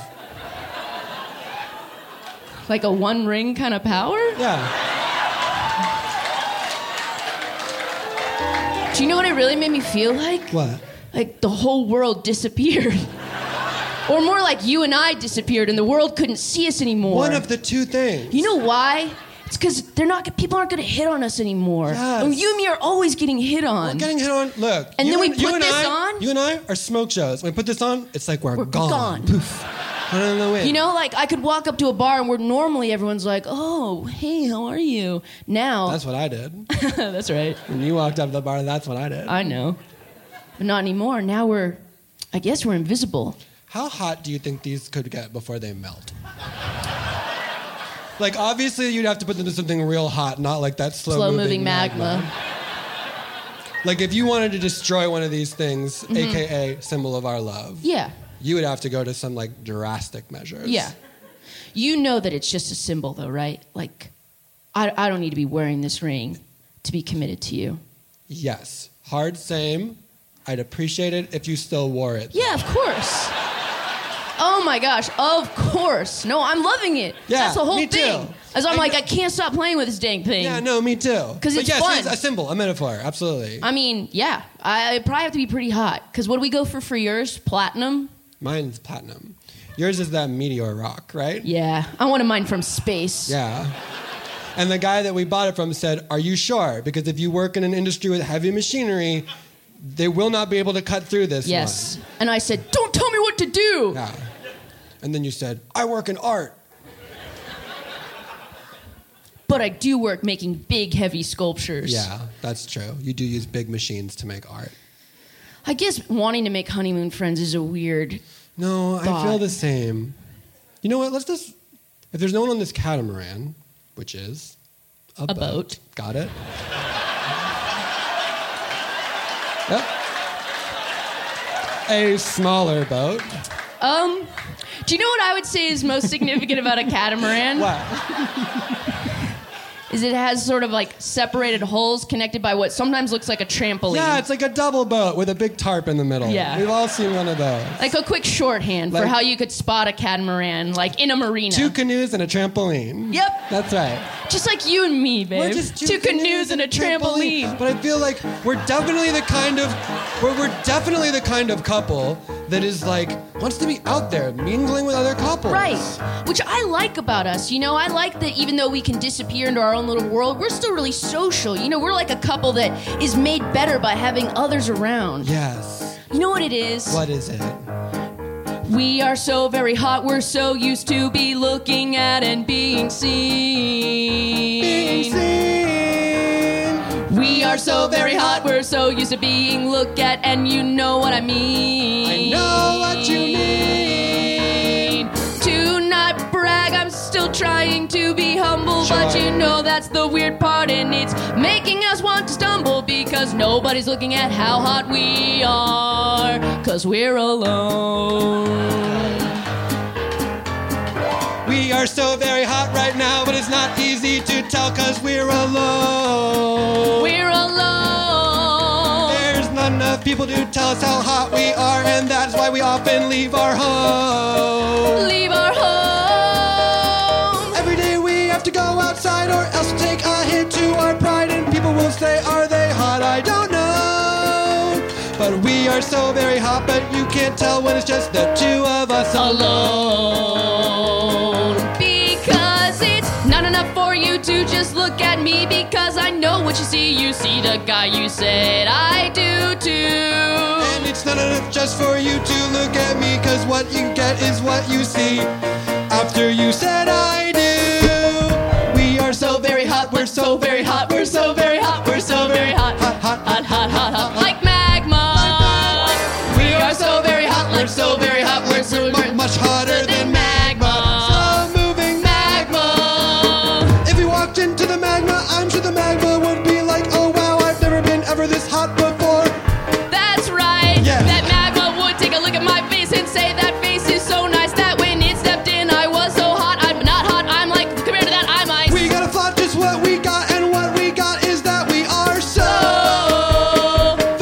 [SPEAKER 5] Like a one ring kind of power?
[SPEAKER 6] yeah?
[SPEAKER 5] Do Do you know what it really made me feel like?
[SPEAKER 6] What?
[SPEAKER 5] Like the whole world disappeared. Or more like you and I disappeared and the world couldn't see us anymore.
[SPEAKER 6] One of the two things.
[SPEAKER 5] You know why? It's because they're not. People aren't going to hit on us anymore.
[SPEAKER 6] Yes.
[SPEAKER 5] And you and me are always getting hit on.
[SPEAKER 6] We're getting hit on. Look.
[SPEAKER 5] And
[SPEAKER 6] you
[SPEAKER 5] then we
[SPEAKER 6] and, you
[SPEAKER 5] put
[SPEAKER 6] and
[SPEAKER 5] this
[SPEAKER 6] I,
[SPEAKER 5] on.
[SPEAKER 6] You and I are smoke shows. When we put this on, it's like we're,
[SPEAKER 5] We're
[SPEAKER 6] gone.
[SPEAKER 5] gone.
[SPEAKER 6] Poof. Run in the wind.
[SPEAKER 5] You know, like I could walk up to a bar and where normally everyone's like, "Oh, hey, how are you?" Now.
[SPEAKER 6] That's what I did.
[SPEAKER 5] That's right.
[SPEAKER 6] When you walked up to the bar, that's what I did.
[SPEAKER 5] I know. But not anymore. Now we're, I guess we're invisible.
[SPEAKER 6] How hot do you think these could get before they melt? Like, obviously, you'd have to put them in something real hot, not like that slow-moving
[SPEAKER 5] Slow-moving magma.
[SPEAKER 6] magma. Like, if you wanted to destroy one of these things,
[SPEAKER 5] Mm-hmm.
[SPEAKER 6] A K A symbol of our love,
[SPEAKER 5] Yeah.
[SPEAKER 6] you would have to go to some, like, drastic measures.
[SPEAKER 5] Yeah. You know that it's just a symbol, though, right? Like, I, I don't need to be wearing this ring to be committed to you.
[SPEAKER 6] Yes. Hard same. I'd appreciate it if you still wore it.
[SPEAKER 5] Yeah, of course. Oh my gosh, of course. No, I'm loving it.
[SPEAKER 6] Yeah,
[SPEAKER 5] That's the whole
[SPEAKER 6] me too.
[SPEAKER 5] thing. As I'm
[SPEAKER 6] I
[SPEAKER 5] like,
[SPEAKER 6] know-
[SPEAKER 5] I can't stop playing with this dang thing.
[SPEAKER 6] Yeah, no, me too.
[SPEAKER 5] 'Cause
[SPEAKER 6] But
[SPEAKER 5] it's
[SPEAKER 6] yes,
[SPEAKER 5] fun.
[SPEAKER 6] it's a symbol, a metaphor, absolutely.
[SPEAKER 5] I mean, yeah, I it'd probably have to be pretty hot. Because what do we go for for yours? Platinum?
[SPEAKER 6] Mine's platinum. Yours is that meteor rock, right?
[SPEAKER 5] Yeah, I wanted mine from space.
[SPEAKER 6] Yeah. And the guy that we bought it from said, "Are you sure? Because if you work in an industry with heavy machinery, they will not be able to cut through this
[SPEAKER 5] Yes. And I said, don't tell me what to do.
[SPEAKER 6] one." Yeah. And then you said, "I work in art."
[SPEAKER 5] But I do work making big, heavy sculptures.
[SPEAKER 6] Yeah, that's true. You do use big machines to make art.
[SPEAKER 5] I guess wanting to make honeymoon friends is a weird...
[SPEAKER 6] No, I
[SPEAKER 5] Thought.
[SPEAKER 6] feel the same. You know what? Let's just... If there's no one on this catamaran, which is a,
[SPEAKER 5] A boat.
[SPEAKER 6] Got it? Yep. A smaller boat.
[SPEAKER 5] Um, do you know what I would say is most significant about a catamaran?
[SPEAKER 6] What?
[SPEAKER 5] Is it has sort of like separated holes connected by what sometimes looks like a trampoline.
[SPEAKER 6] Yeah, it's like a double boat with a big tarp in the middle.
[SPEAKER 5] Yeah.
[SPEAKER 6] We've all seen one of those.
[SPEAKER 5] like a quick shorthand for
[SPEAKER 6] Like-
[SPEAKER 5] how you could spot a catamaran, like in a marina.
[SPEAKER 6] Two canoes and a trampoline.
[SPEAKER 5] Yep.
[SPEAKER 6] That's right.
[SPEAKER 5] Just like you and me, babe.
[SPEAKER 6] We're just
[SPEAKER 5] two, canoes and a trampoline.
[SPEAKER 6] But I feel like we're definitely the kind of we're, we're definitely the kind of couple that is like wants to be out there mingling with other couples.
[SPEAKER 5] Right. Which I like about us. You know, I like that even though we can disappear into our own little world, we're still really social. You know, we're like a couple that is made better by having others around.
[SPEAKER 6] Yes.
[SPEAKER 5] You know what it is?
[SPEAKER 6] What is it?
[SPEAKER 5] We are so very hot, we're so used to be looking at and being seen.
[SPEAKER 6] Being seen.
[SPEAKER 5] We are so very hot, we're so used to being looked at, and you know what I mean.
[SPEAKER 6] I know what you mean.
[SPEAKER 5] To not brag, I'm still trying to be humble, but
[SPEAKER 6] Sure.
[SPEAKER 5] you know that's the weird part, and it's making us want to stumble because nobody's looking at how hot we are, cause we're alone.
[SPEAKER 6] We are so very hot right now, but it's not easy to tell cause we're alone.
[SPEAKER 5] We're alone.
[SPEAKER 6] There's not enough people to tell us how hot we are, and that's why we often leave our home.
[SPEAKER 5] Leave our home.
[SPEAKER 6] Every day we have to go outside or else take a hit to our pride, and people will say, are they hot? I don't know. But we are so very hot, but you can't tell when it's just the two of us
[SPEAKER 5] Alone. Because it's not enough for you to just look at me, because I know what you see. You see the guy you said I do too.
[SPEAKER 6] And it's not enough just for you to look at me, cause what you get is what you see. After you said I do. We are so very hot, we're so very hot, we're so very hot, we're so very hot. Hot, hot,
[SPEAKER 5] Hot, hot, hot, hot. Like magma. We are so very hot, like so very hot. We're so
[SPEAKER 6] mu- much hotter than
[SPEAKER 5] magma.
[SPEAKER 6] Slow moving
[SPEAKER 5] Magma.
[SPEAKER 6] If we walked into the magma, I'm sure the magma would be like, oh wow, I've never been ever this hot before.
[SPEAKER 5] That's right.
[SPEAKER 6] Yeah.
[SPEAKER 5] That magma would take a look at my face and say that face is so nice that when it stepped in, I was so hot. I'm not hot. I'm like, compared to that, I'm ice.
[SPEAKER 6] We gotta flaunt just what we got, and what we got is that we are so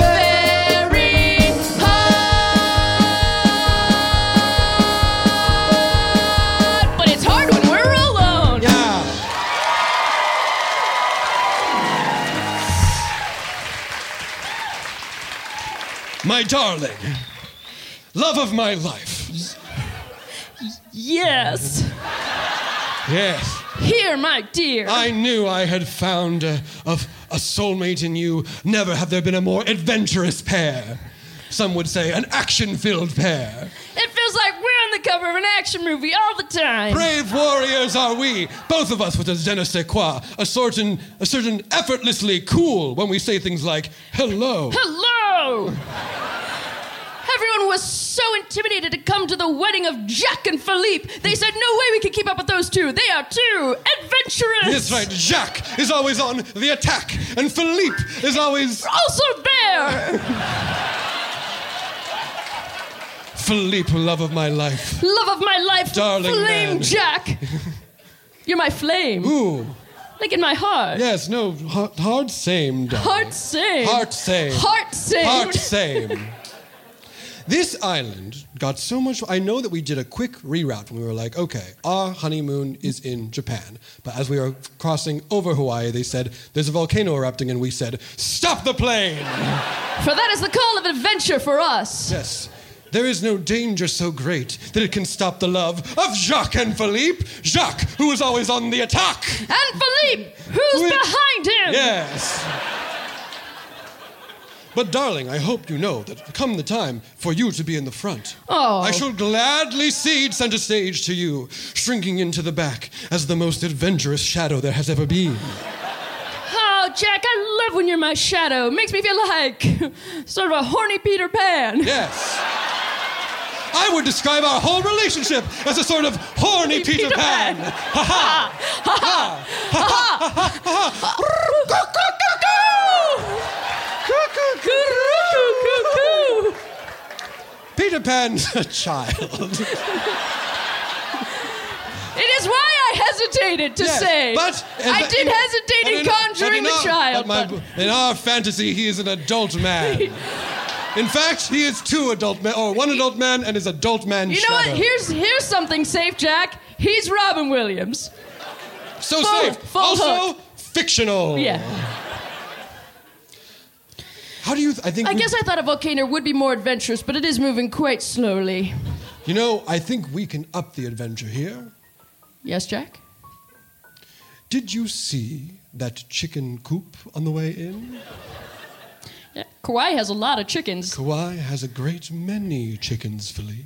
[SPEAKER 6] My darling. Love of my life.
[SPEAKER 5] Yes.
[SPEAKER 6] Yes.
[SPEAKER 5] Here, my dear.
[SPEAKER 6] I knew I had found a, a, a soulmate in you. Never have there been a more adventurous pair. Some would say an action-filled pair.
[SPEAKER 5] It feels like we're on the cover of an action movie all the time.
[SPEAKER 6] Brave warriors are we, both of us with a je ne sais quoi, a certain, a certain effortlessly cool when we say things like, hello.
[SPEAKER 5] Hello! Everyone was so intimidated to come to the wedding of Jacques and Philippe. They said, no way we can keep up with those two. They are too adventurous.
[SPEAKER 6] That's right. Jacques is always on the attack, and Philippe is always...
[SPEAKER 5] also there.
[SPEAKER 6] Philippe, love of my life.
[SPEAKER 5] Love of my life.
[SPEAKER 6] Darling
[SPEAKER 5] Flame
[SPEAKER 6] man.
[SPEAKER 5] Jack. You're my flame.
[SPEAKER 6] Ooh.
[SPEAKER 5] Like in my heart.
[SPEAKER 6] Yes, no, hard, hard same, darling.
[SPEAKER 5] Heart same.
[SPEAKER 6] Heart same.
[SPEAKER 5] Heart same.
[SPEAKER 6] Heart same. This island got so much... I know that we did a quick reroute when we were like, okay, our honeymoon is in Japan. But as we were crossing over Hawaii, they said, there's a volcano erupting, and we said, stop the plane!
[SPEAKER 5] For that is the call of adventure for us.
[SPEAKER 6] Yes. There is no danger so great that it can stop the love of Jacques and Philippe. Jacques, who is always on the attack.
[SPEAKER 5] And Philippe, who's
[SPEAKER 6] Who-
[SPEAKER 5] behind him.
[SPEAKER 6] Yes. But darling, I hope you know that come the time for you to be in the front,
[SPEAKER 5] Oh.
[SPEAKER 6] I shall gladly cede center stage to you, shrinking into the back as the most adventurous shadow there has ever been.
[SPEAKER 5] Oh, Jack, I love when you're my shadow. Makes me feel like sort of a horny Peter Pan.
[SPEAKER 6] Yes. I would describe our whole relationship as a sort of horny Peter,
[SPEAKER 5] Peter
[SPEAKER 6] Pan.
[SPEAKER 5] Pan.
[SPEAKER 6] Ha ha. Ha ha. Ha ha. Ha ha. Peter Pan's a child.
[SPEAKER 5] It is why I hesitated to
[SPEAKER 6] Yes,
[SPEAKER 5] say.
[SPEAKER 6] but
[SPEAKER 5] I did
[SPEAKER 6] in-
[SPEAKER 5] hesitate
[SPEAKER 6] but
[SPEAKER 5] in conjuring
[SPEAKER 6] but
[SPEAKER 5] the
[SPEAKER 6] our-
[SPEAKER 5] child.
[SPEAKER 6] but my-
[SPEAKER 5] but-
[SPEAKER 6] in our fantasy, he is an adult man. In fact, he is two adult men, or one adult man and his adult man
[SPEAKER 5] you know
[SPEAKER 6] shadow.
[SPEAKER 5] what? Here's here's something safe, Jack. He's Robin Williams.
[SPEAKER 6] so
[SPEAKER 5] full-
[SPEAKER 6] safe.
[SPEAKER 5] full
[SPEAKER 6] also fictional.
[SPEAKER 5] Yeah.
[SPEAKER 6] How do you? Th- I think.
[SPEAKER 5] I
[SPEAKER 6] we-
[SPEAKER 5] guess I thought a volcano would be more adventurous, but it is moving quite slowly.
[SPEAKER 6] You know, I think we can up the adventure here.
[SPEAKER 5] Yes, Jack?
[SPEAKER 6] Did you see that chicken coop on the way in?
[SPEAKER 5] Yeah. Kauai has a lot of chickens.
[SPEAKER 6] Kauai has a great many chickens, Philippe.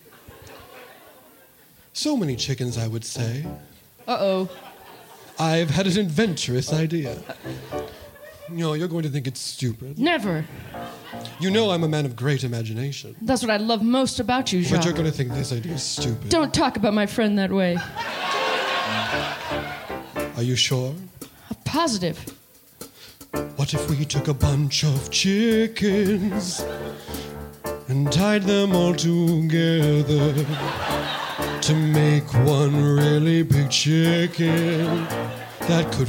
[SPEAKER 6] So many chickens, I would say.
[SPEAKER 5] Uh-oh.
[SPEAKER 6] I've had an adventurous idea. You know, you're going to think it's stupid.
[SPEAKER 5] Never.
[SPEAKER 6] You know I'm a man of great imagination.
[SPEAKER 5] That's what I love most about you, Jacques.
[SPEAKER 6] But you're going to think this idea is stupid.
[SPEAKER 5] Don't talk about my friend that way.
[SPEAKER 6] Are you sure?
[SPEAKER 5] Positive.
[SPEAKER 6] What if we took a bunch of chickens and tied them all together to make one really big chicken that could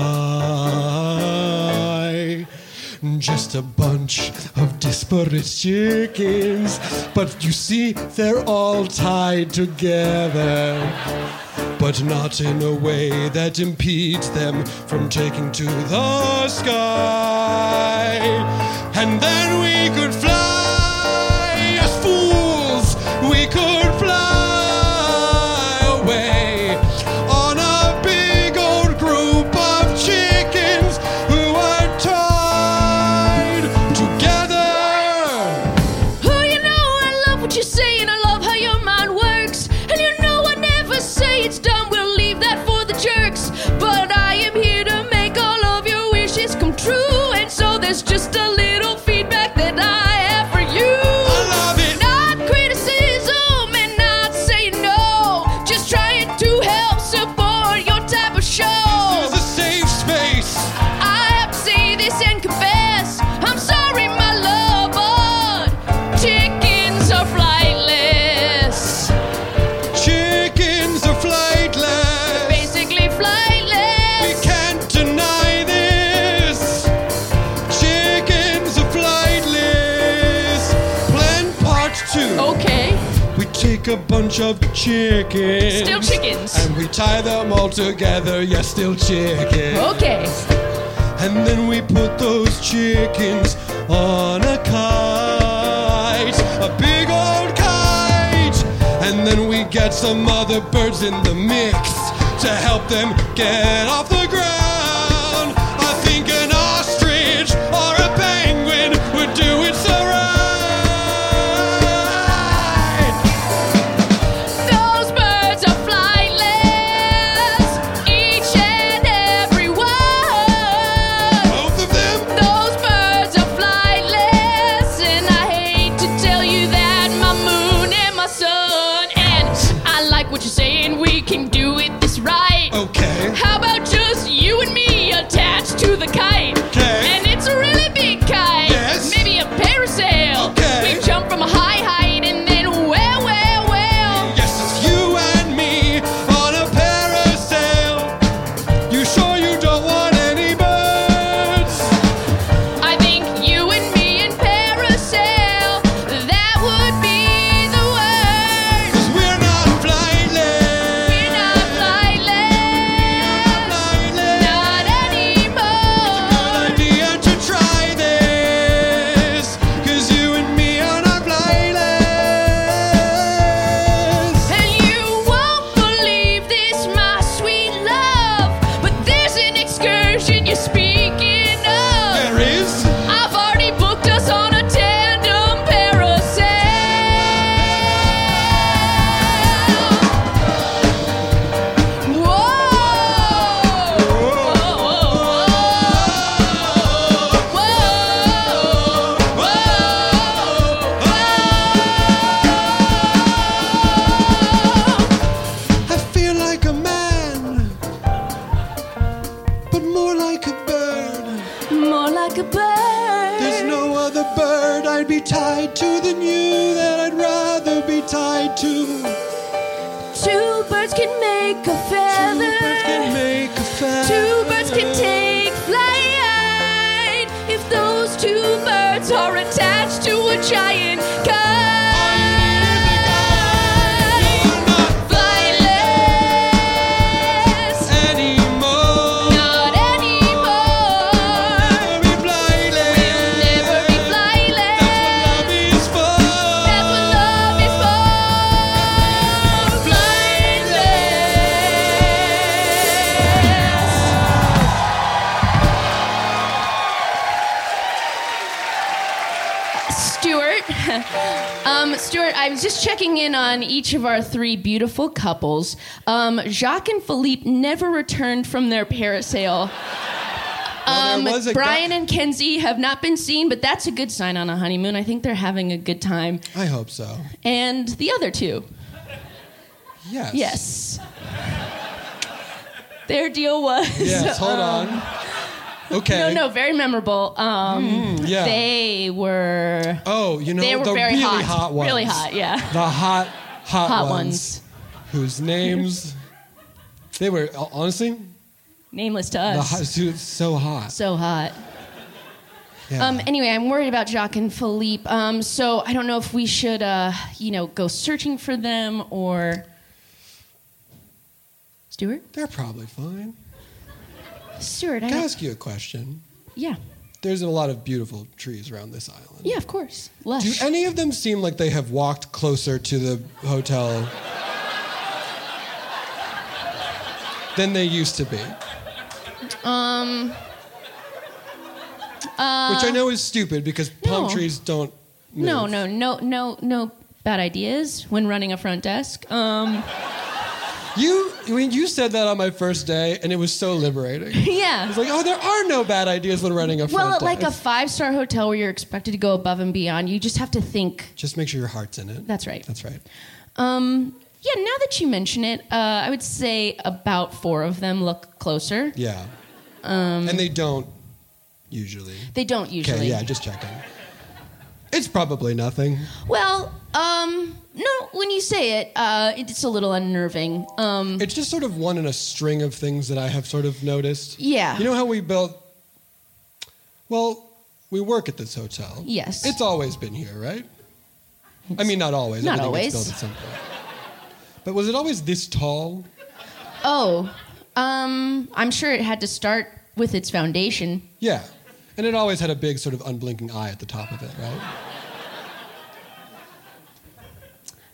[SPEAKER 6] fly? Just a bunch of disparate chickens, but you see, they're all tied together, but not in a way that impedes them from taking to the sky. And then we could fly as fools, we could fly away on a big old group of chickens who are tied together.
[SPEAKER 5] Oh, you know, I love what you say, and I love how your mind works. And you know I never say it's done, we'll leave that for the jerks. But I am here to make all of your wishes come true. And so there's just a little feedback that I have for you.
[SPEAKER 6] I love it.
[SPEAKER 5] Not criticism and not saying no, just trying to help support your type of show.
[SPEAKER 6] It's a safe space.
[SPEAKER 5] I have to say this and confess, I'm sorry, my love, but chickens are flightless.
[SPEAKER 6] Chickens are flightless.
[SPEAKER 5] Basically
[SPEAKER 6] We
[SPEAKER 5] flightless.
[SPEAKER 6] can't deny this. Chickens are flightless. Plan part two.
[SPEAKER 5] Okay,
[SPEAKER 6] We take a bunch of chickens.
[SPEAKER 5] still chickens.
[SPEAKER 6] And we tie them all together. Yes, still chickens.
[SPEAKER 5] Okay,
[SPEAKER 6] And then we put those chickens on a kite. a big old kite. And then we get some other birds in the mix to help them get off the ground. I think an ostrich or a penguin would do it so right.
[SPEAKER 5] Those birds are flightless, each and every one.
[SPEAKER 6] Both of them?
[SPEAKER 5] Those birds are flightless, and I hate to tell you that, my moon and my sun. And I like what you're saying, we can do it this right.
[SPEAKER 6] Okay.
[SPEAKER 5] How about just you and me attached to the kite?
[SPEAKER 6] Okay.
[SPEAKER 5] And it's a really big kite.
[SPEAKER 6] Yes.
[SPEAKER 5] Maybe a parasail.
[SPEAKER 6] Okay.
[SPEAKER 5] We jump from a high height and then well, well, well.
[SPEAKER 6] Yes, it's you and me on a parasail. You sure you don't want any birds?
[SPEAKER 5] I think you and me in parasail, that would be the word.
[SPEAKER 6] 'Cause we're not flightless.
[SPEAKER 5] We're not flightless,
[SPEAKER 6] Flightless.
[SPEAKER 5] not anymore.
[SPEAKER 6] Good idea to try this. 'Cause you and me are not flightless.
[SPEAKER 5] And you won't believe this, my sweet love, but there's an excursion you're speaking of.
[SPEAKER 6] There is.
[SPEAKER 5] I've already booked us on a tandem parasail. Whoa!
[SPEAKER 6] I feel like a man, but more like a bird.
[SPEAKER 5] More like a bird.
[SPEAKER 6] There's no other bird I'd be tied to than you that I'd rather be tied to.
[SPEAKER 5] Two birds can make a feather.
[SPEAKER 6] Two birds can make a feather.
[SPEAKER 5] Two birds can take flight if those two birds are attached to a giant kite. Flightless,
[SPEAKER 6] Anymore.
[SPEAKER 5] not anymore.
[SPEAKER 6] Never be flightless.
[SPEAKER 5] Never be flightless.
[SPEAKER 6] That's what love is for.
[SPEAKER 5] That's what love is for. Flightless. Stuart, um, Stuart, I was just checking in on each of our three beautiful couples. Um, Jacques and Philippe never returned from their parasail.
[SPEAKER 6] Well, there was a
[SPEAKER 5] Brian
[SPEAKER 6] guy-
[SPEAKER 5] and Kenzie have not been seen, but that's a good sign on a honeymoon. I think they're having a good time.
[SPEAKER 6] I hope so.
[SPEAKER 5] And the other two,
[SPEAKER 6] Yes.
[SPEAKER 5] yes. Their deal was.
[SPEAKER 6] Yes, hold
[SPEAKER 5] um,
[SPEAKER 6] on. Okay.
[SPEAKER 5] No, no, very memorable. Um,
[SPEAKER 6] yeah.
[SPEAKER 5] They were.
[SPEAKER 6] Oh, you know,
[SPEAKER 5] They were
[SPEAKER 6] the
[SPEAKER 5] very
[SPEAKER 6] really
[SPEAKER 5] hot.
[SPEAKER 6] hot. ones.
[SPEAKER 5] Really hot, yeah.
[SPEAKER 6] The hot, hot,
[SPEAKER 5] Hot
[SPEAKER 6] ones.
[SPEAKER 5] ones.
[SPEAKER 6] Whose names, they were, honestly,
[SPEAKER 5] Nameless to
[SPEAKER 6] the
[SPEAKER 5] us.
[SPEAKER 6] hot, dude, so hot.
[SPEAKER 5] So hot.
[SPEAKER 6] Yeah.
[SPEAKER 5] Um, anyway, I'm worried about Jacques and Philippe. Um, so I don't know if we should, uh, you know, go searching for them or. Stuart?
[SPEAKER 6] They're probably fine.
[SPEAKER 5] Stuart, I
[SPEAKER 6] Can I
[SPEAKER 5] don't.
[SPEAKER 6] ask you a question?
[SPEAKER 5] Yeah.
[SPEAKER 6] There's a lot of beautiful trees around this island.
[SPEAKER 5] Yeah, of course.
[SPEAKER 6] Do
[SPEAKER 5] Lush.
[SPEAKER 6] any of them seem like they have walked closer to the hotel than they used to be?
[SPEAKER 5] Um. Uh,
[SPEAKER 6] Which I know is stupid because palm
[SPEAKER 5] no.
[SPEAKER 6] trees don't move.
[SPEAKER 5] No, no, no, no, no bad ideas when running a front desk. Um.
[SPEAKER 6] You, I mean, you said that on my first day, and it was so liberating.
[SPEAKER 5] Yeah.
[SPEAKER 6] It's like, oh, there are no bad ideas when running a front
[SPEAKER 5] Well, at like a
[SPEAKER 6] desk.
[SPEAKER 5] five-star hotel where you're expected to go above and beyond, you just have to think.
[SPEAKER 6] Just make sure your heart's in it.
[SPEAKER 5] That's right.
[SPEAKER 6] That's right.
[SPEAKER 5] Um, yeah, now that you mention it, uh, I would say about four of them look closer.
[SPEAKER 6] Yeah.
[SPEAKER 5] Um,
[SPEAKER 6] and they don't usually.
[SPEAKER 5] They don't usually.
[SPEAKER 6] Okay, yeah, just checking. It's probably nothing.
[SPEAKER 5] Well, um, no, when you say it, uh, it's a little unnerving. Um,
[SPEAKER 6] It's just sort of one in a string of things that I have sort of noticed.
[SPEAKER 5] Yeah.
[SPEAKER 6] You know how we built. Well, we work at this hotel.
[SPEAKER 5] Yes.
[SPEAKER 6] It's always been here, right? I mean, not always.
[SPEAKER 5] Not
[SPEAKER 6] Everything
[SPEAKER 5] always.
[SPEAKER 6] gets built at some point. But was it always this tall?
[SPEAKER 5] oh, um, I'm sure it had to start with its foundation.
[SPEAKER 6] Yeah. And it always had a big sort of unblinking eye at the top of it, right?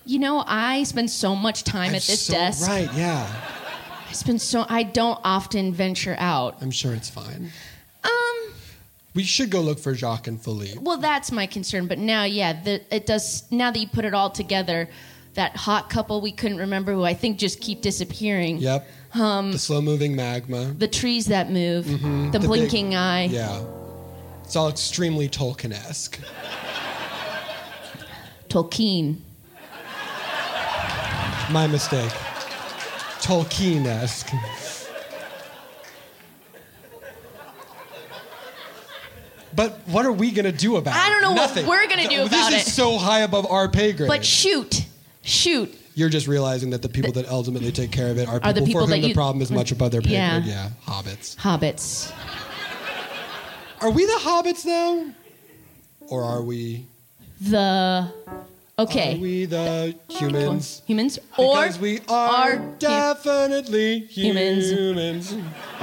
[SPEAKER 5] You know, I spend so much time
[SPEAKER 6] I'm
[SPEAKER 5] at this
[SPEAKER 6] so-
[SPEAKER 5] desk.
[SPEAKER 6] Right, yeah.
[SPEAKER 5] I spend so I don't often venture out.
[SPEAKER 6] I'm sure it's fine.
[SPEAKER 5] Um,
[SPEAKER 6] We should go look for Jacques and Philippe.
[SPEAKER 5] well, that's my concern. But now, yeah, the, it does. Now that you put it all together, that hot couple we couldn't remember, who I think just keep disappearing.
[SPEAKER 6] Yep.
[SPEAKER 5] Um,
[SPEAKER 6] the slow-moving magma.
[SPEAKER 5] the trees that move, the,
[SPEAKER 6] The big-
[SPEAKER 5] blinking eye.
[SPEAKER 6] Yeah. It's all extremely Tolkien-esque.
[SPEAKER 5] Tolkien.
[SPEAKER 6] My mistake. Tolkien-esque. But what are we going to do about it?
[SPEAKER 5] I don't know what
[SPEAKER 6] Nothing.
[SPEAKER 5] we're gonna do about
[SPEAKER 6] This
[SPEAKER 5] it.
[SPEAKER 6] is so high above our pay grade.
[SPEAKER 5] But shoot, shoot.
[SPEAKER 6] You're just realizing that the people that ultimately take care of it are people,
[SPEAKER 5] Are the people
[SPEAKER 6] for whom
[SPEAKER 5] that
[SPEAKER 6] the
[SPEAKER 5] you-
[SPEAKER 6] problem is much above their pay
[SPEAKER 5] Yeah.
[SPEAKER 6] grade. Yeah, hobbits.
[SPEAKER 5] Hobbits.
[SPEAKER 6] Are we the hobbits, though? Or are we...
[SPEAKER 5] The. Okay.
[SPEAKER 6] Are we the humans?
[SPEAKER 5] Humans. Or
[SPEAKER 6] Because we are,
[SPEAKER 5] are
[SPEAKER 6] definitely
[SPEAKER 5] humans.
[SPEAKER 6] humans.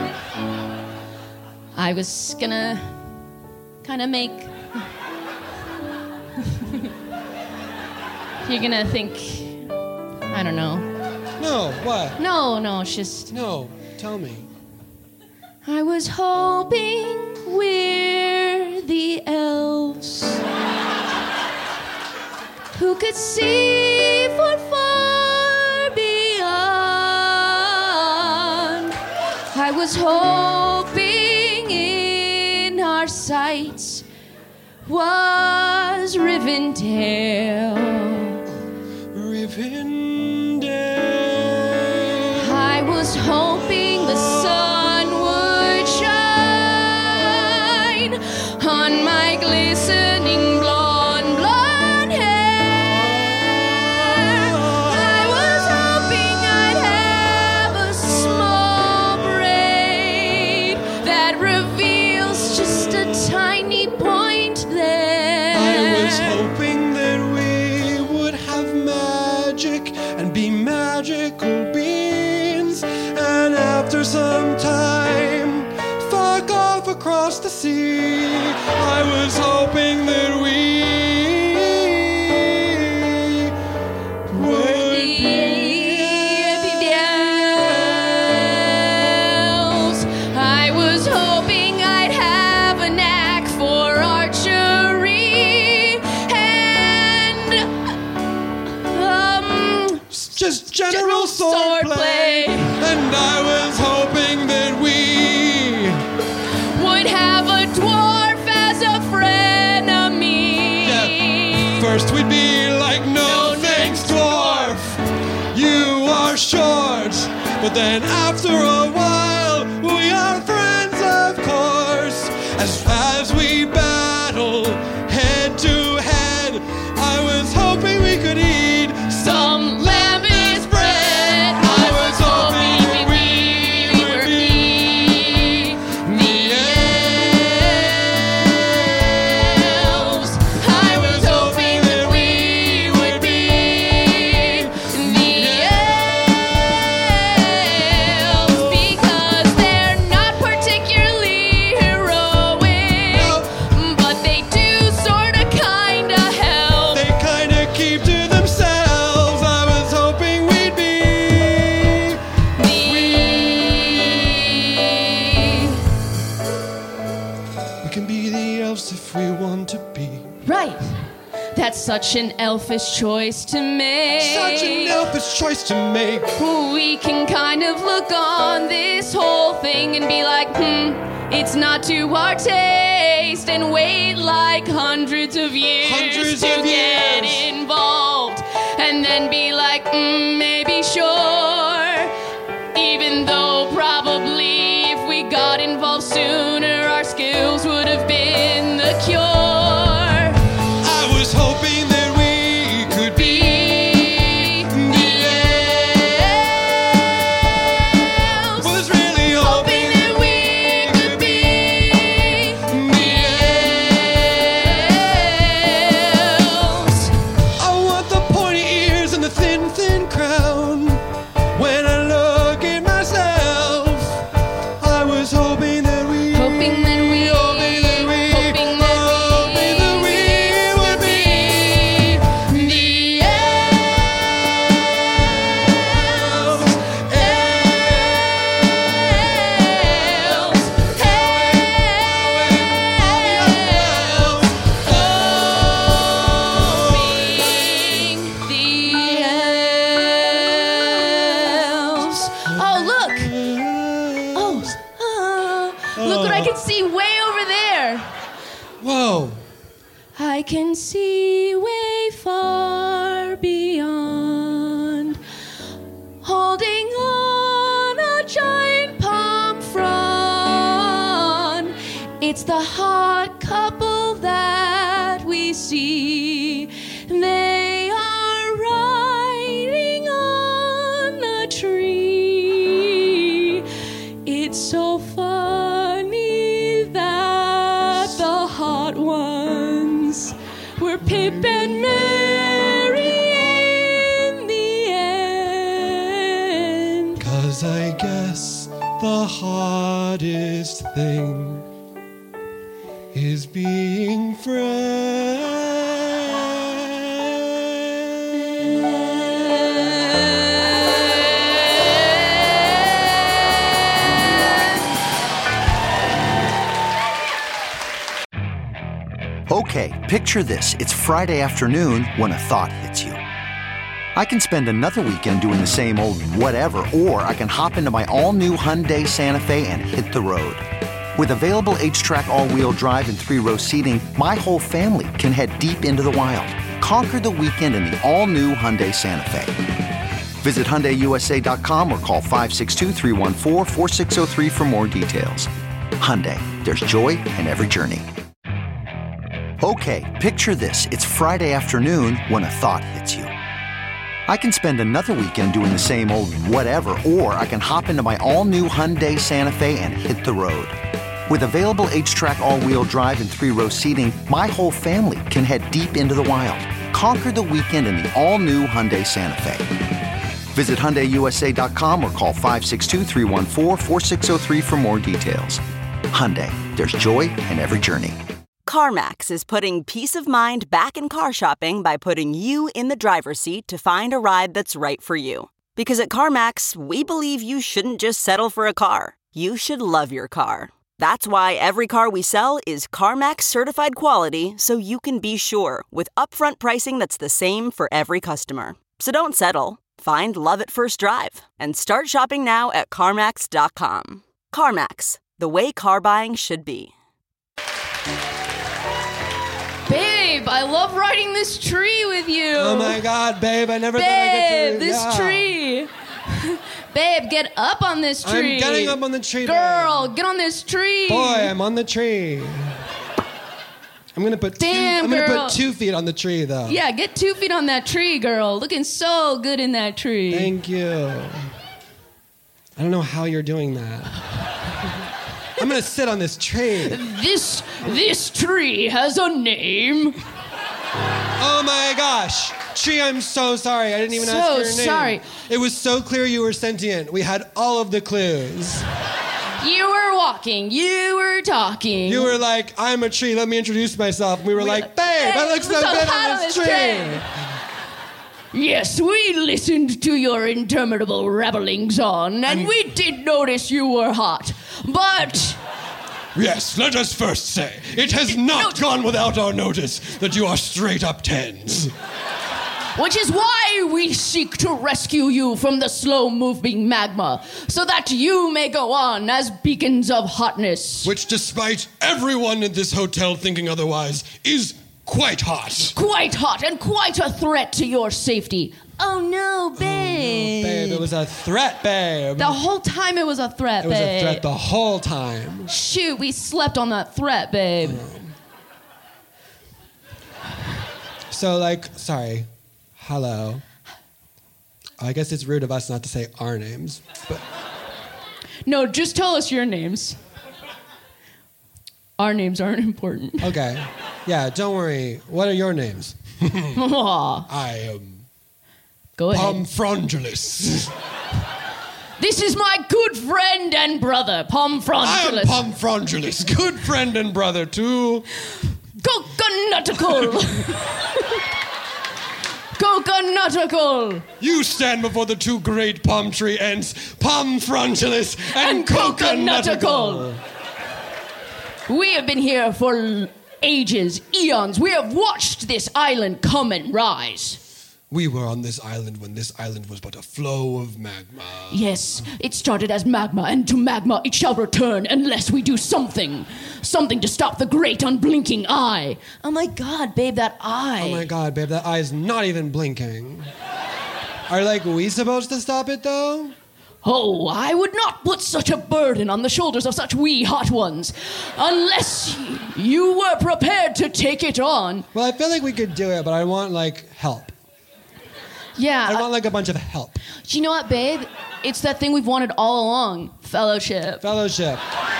[SPEAKER 5] I was gonna kind of make. You're gonna think. I don't know.
[SPEAKER 6] No, what?
[SPEAKER 5] No, no, it's just.
[SPEAKER 6] No, tell me.
[SPEAKER 5] I was hoping we're the elves who could see for far beyond. I was hoping in our sights was Rivendell.
[SPEAKER 6] Rivendell.
[SPEAKER 5] I was hoping the sun would shine on my glistening blonde, blonde hair. I was hoping I'd have a small braid that reveals just a tiny point there.
[SPEAKER 6] I was hoping that we would have magic and be magical beings, and after some time, fuck off across the sea. I was hoping that we would
[SPEAKER 5] elves. I was hoping I'd have a knack for archery and um
[SPEAKER 6] just general,
[SPEAKER 5] General
[SPEAKER 6] swordplay.
[SPEAKER 5] swordplay.
[SPEAKER 6] And I was hoping that we
[SPEAKER 5] would have a dwarf as a frenemy.
[SPEAKER 6] Yeah. First we'd be like, no,
[SPEAKER 5] No
[SPEAKER 6] thanks,
[SPEAKER 5] thanks,
[SPEAKER 6] dwarf. You are short. But then after a while, we are friends, of course. As as we battle head to head, I was hoping we could eat
[SPEAKER 5] Some lambish bread. I was hoping we were the elves. I was hoping that we would be the elves because they're not particularly heroic, but they do sorta kinda help.
[SPEAKER 6] They kind of keep to themselves. I was hoping we'd be. We can be the elves if we want to be.
[SPEAKER 5] Right. That's such an elfish choice to make.
[SPEAKER 6] Such an elfish choice to make.
[SPEAKER 5] We can kind of look on this whole thing and be like, hmm, it's not to our taste, and wait like hundreds of years
[SPEAKER 6] Hundreds
[SPEAKER 5] to
[SPEAKER 6] of
[SPEAKER 5] get
[SPEAKER 6] years.
[SPEAKER 5] involved, and then be like, mm, maybe sure. Even though probably if we got involved sooner, our skills would have been the cure.
[SPEAKER 6] I was hoping that we could be.
[SPEAKER 5] Be the elves.
[SPEAKER 6] Was really
[SPEAKER 5] Hoping
[SPEAKER 6] hoping
[SPEAKER 5] that we could be the elves.
[SPEAKER 6] I want the pointy ears and the thin, thin crown. When I look at myself, I was hoping that we.
[SPEAKER 5] Hoping that we,
[SPEAKER 6] Hoping that we.
[SPEAKER 5] hoping that
[SPEAKER 6] hoping that we would be.
[SPEAKER 5] we the elves. can see way far beyond, holding on a giant palm frond. It's the hot couple that we see. They are riding on a tree. It's so funny that the hot ones were Pip and Mary in the end.
[SPEAKER 6] 'Cause I guess the hardest thing is being friends.
[SPEAKER 7] Okay, picture this. It's Friday afternoon when a thought hits you. I can spend another weekend doing the same old whatever, or I can hop into my all-new Hyundai Santa Fe and hit the road. With available H-Track all-wheel drive and three-row seating, my whole family can head deep into the wild. Conquer the weekend in the all-new Hyundai Santa Fe. Visit Hyundai U S A dot com or call five six two, three one four, four six zero three for more details. Hyundai, there's joy in every journey. Okay, picture this. It's Friday afternoon when a thought hits you. I can spend another weekend doing the same old whatever, or I can hop into my all-new Hyundai Santa Fe and hit the road. With available H-Track all-wheel drive and three-row seating, my whole family can head deep into the wild. Conquer the weekend in the all-new Hyundai Santa Fe. Visit Hyundai U S A dot com or call five six two, three one four, four six zero three for more details. Hyundai, there's joy in every journey.
[SPEAKER 8] CarMax is putting peace of mind back in car shopping by putting you in the driver's seat to find a ride that's right for you. Because at CarMax, we believe you shouldn't just settle for a car. You should love your car. That's why every car we sell is CarMax certified quality, so you can be sure with upfront pricing that's the same for every customer. So don't settle. Find love at first drive and start shopping now at CarMax dot com. CarMax, the way car buying should be.
[SPEAKER 5] Babe, I love riding this tree with you.
[SPEAKER 6] Oh my God, babe, I never
[SPEAKER 5] babe,
[SPEAKER 6] thought I'd get to
[SPEAKER 5] this
[SPEAKER 6] yeah.
[SPEAKER 5] tree. Babe, get up on this tree.
[SPEAKER 6] I'm getting up on the tree,
[SPEAKER 5] Girl,
[SPEAKER 6] babe.
[SPEAKER 5] get on this tree.
[SPEAKER 6] Boy, I'm on the tree. I'm gonna put
[SPEAKER 5] Damn,
[SPEAKER 6] two, I'm
[SPEAKER 5] girl.
[SPEAKER 6] gonna put two feet on the tree, though.
[SPEAKER 5] Yeah, get two feet on that tree, girl. Looking so good in that tree.
[SPEAKER 6] Thank you. I don't know how you're doing that. I'm gonna sit on this tree.
[SPEAKER 5] This this tree has a name.
[SPEAKER 6] Oh my gosh. Tree, I'm so sorry. I didn't even
[SPEAKER 5] So
[SPEAKER 6] ask your name.
[SPEAKER 5] sorry.
[SPEAKER 6] It was so clear you were sentient. We had all of the clues.
[SPEAKER 5] You were walking. You were talking.
[SPEAKER 6] You were like, I'm a tree. Let me introduce myself. And we were like, babe, I look so,
[SPEAKER 5] so
[SPEAKER 6] good
[SPEAKER 5] hot
[SPEAKER 6] on this tree.
[SPEAKER 5] tree. Yes, we listened to your interminable rabblings on, and we did notice you were hot. But
[SPEAKER 6] Yes, let us first say, it has not gone without our notice that you are straight up tens.
[SPEAKER 5] which is why we seek to rescue you from the slow-moving magma, so that you may go on as beacons of hotness.
[SPEAKER 6] Which, despite everyone in this hotel thinking otherwise, is quite hot.
[SPEAKER 5] Quite hot and quite a threat to your safety. Oh no, babe.
[SPEAKER 6] Oh, babe, it was a threat, babe.
[SPEAKER 5] The whole time it was a threat,
[SPEAKER 6] it was
[SPEAKER 5] babe.
[SPEAKER 6] a threat the whole time.
[SPEAKER 5] Shoot, we slept on that threat, babe.
[SPEAKER 6] So, like, sorry. Hello. I guess it's rude of us not to say our names, but...
[SPEAKER 5] No, just tell us your names. Our names aren't important.
[SPEAKER 6] Okay. Yeah, don't worry. What are your names? I am...
[SPEAKER 5] Go ahead.
[SPEAKER 6] Pomfrongulus.
[SPEAKER 5] This is my good friend and brother, Pomfrongulus.
[SPEAKER 6] I am Pomfrongulus, good friend and brother too.
[SPEAKER 5] Coconutical. Coconutical.
[SPEAKER 6] You stand before the two great palm tree ents, Pomfrongulus and,
[SPEAKER 5] And
[SPEAKER 6] Coconutical.
[SPEAKER 5] We have been here for ages, eons. We have watched this island come and rise.
[SPEAKER 6] We were on this island when this island was but a flow of magma.
[SPEAKER 5] Yes, it started as magma, and to magma it shall return unless we do something. Something to stop the great unblinking eye. Oh my god, babe, that eye.
[SPEAKER 6] Oh my god, babe, that eye is not even blinking. Are, like, we supposed to stop it, though?
[SPEAKER 5] Oh, I would not put such a burden on the shoulders of such wee hot ones, unless you were prepared to take it on.
[SPEAKER 6] Well, I feel like we could do it, but I want, like, help.
[SPEAKER 5] Yeah.
[SPEAKER 6] I want, like, a bunch of help.
[SPEAKER 5] You know what, babe? It's that thing we've wanted all along. Fellowship.
[SPEAKER 6] Fellowship.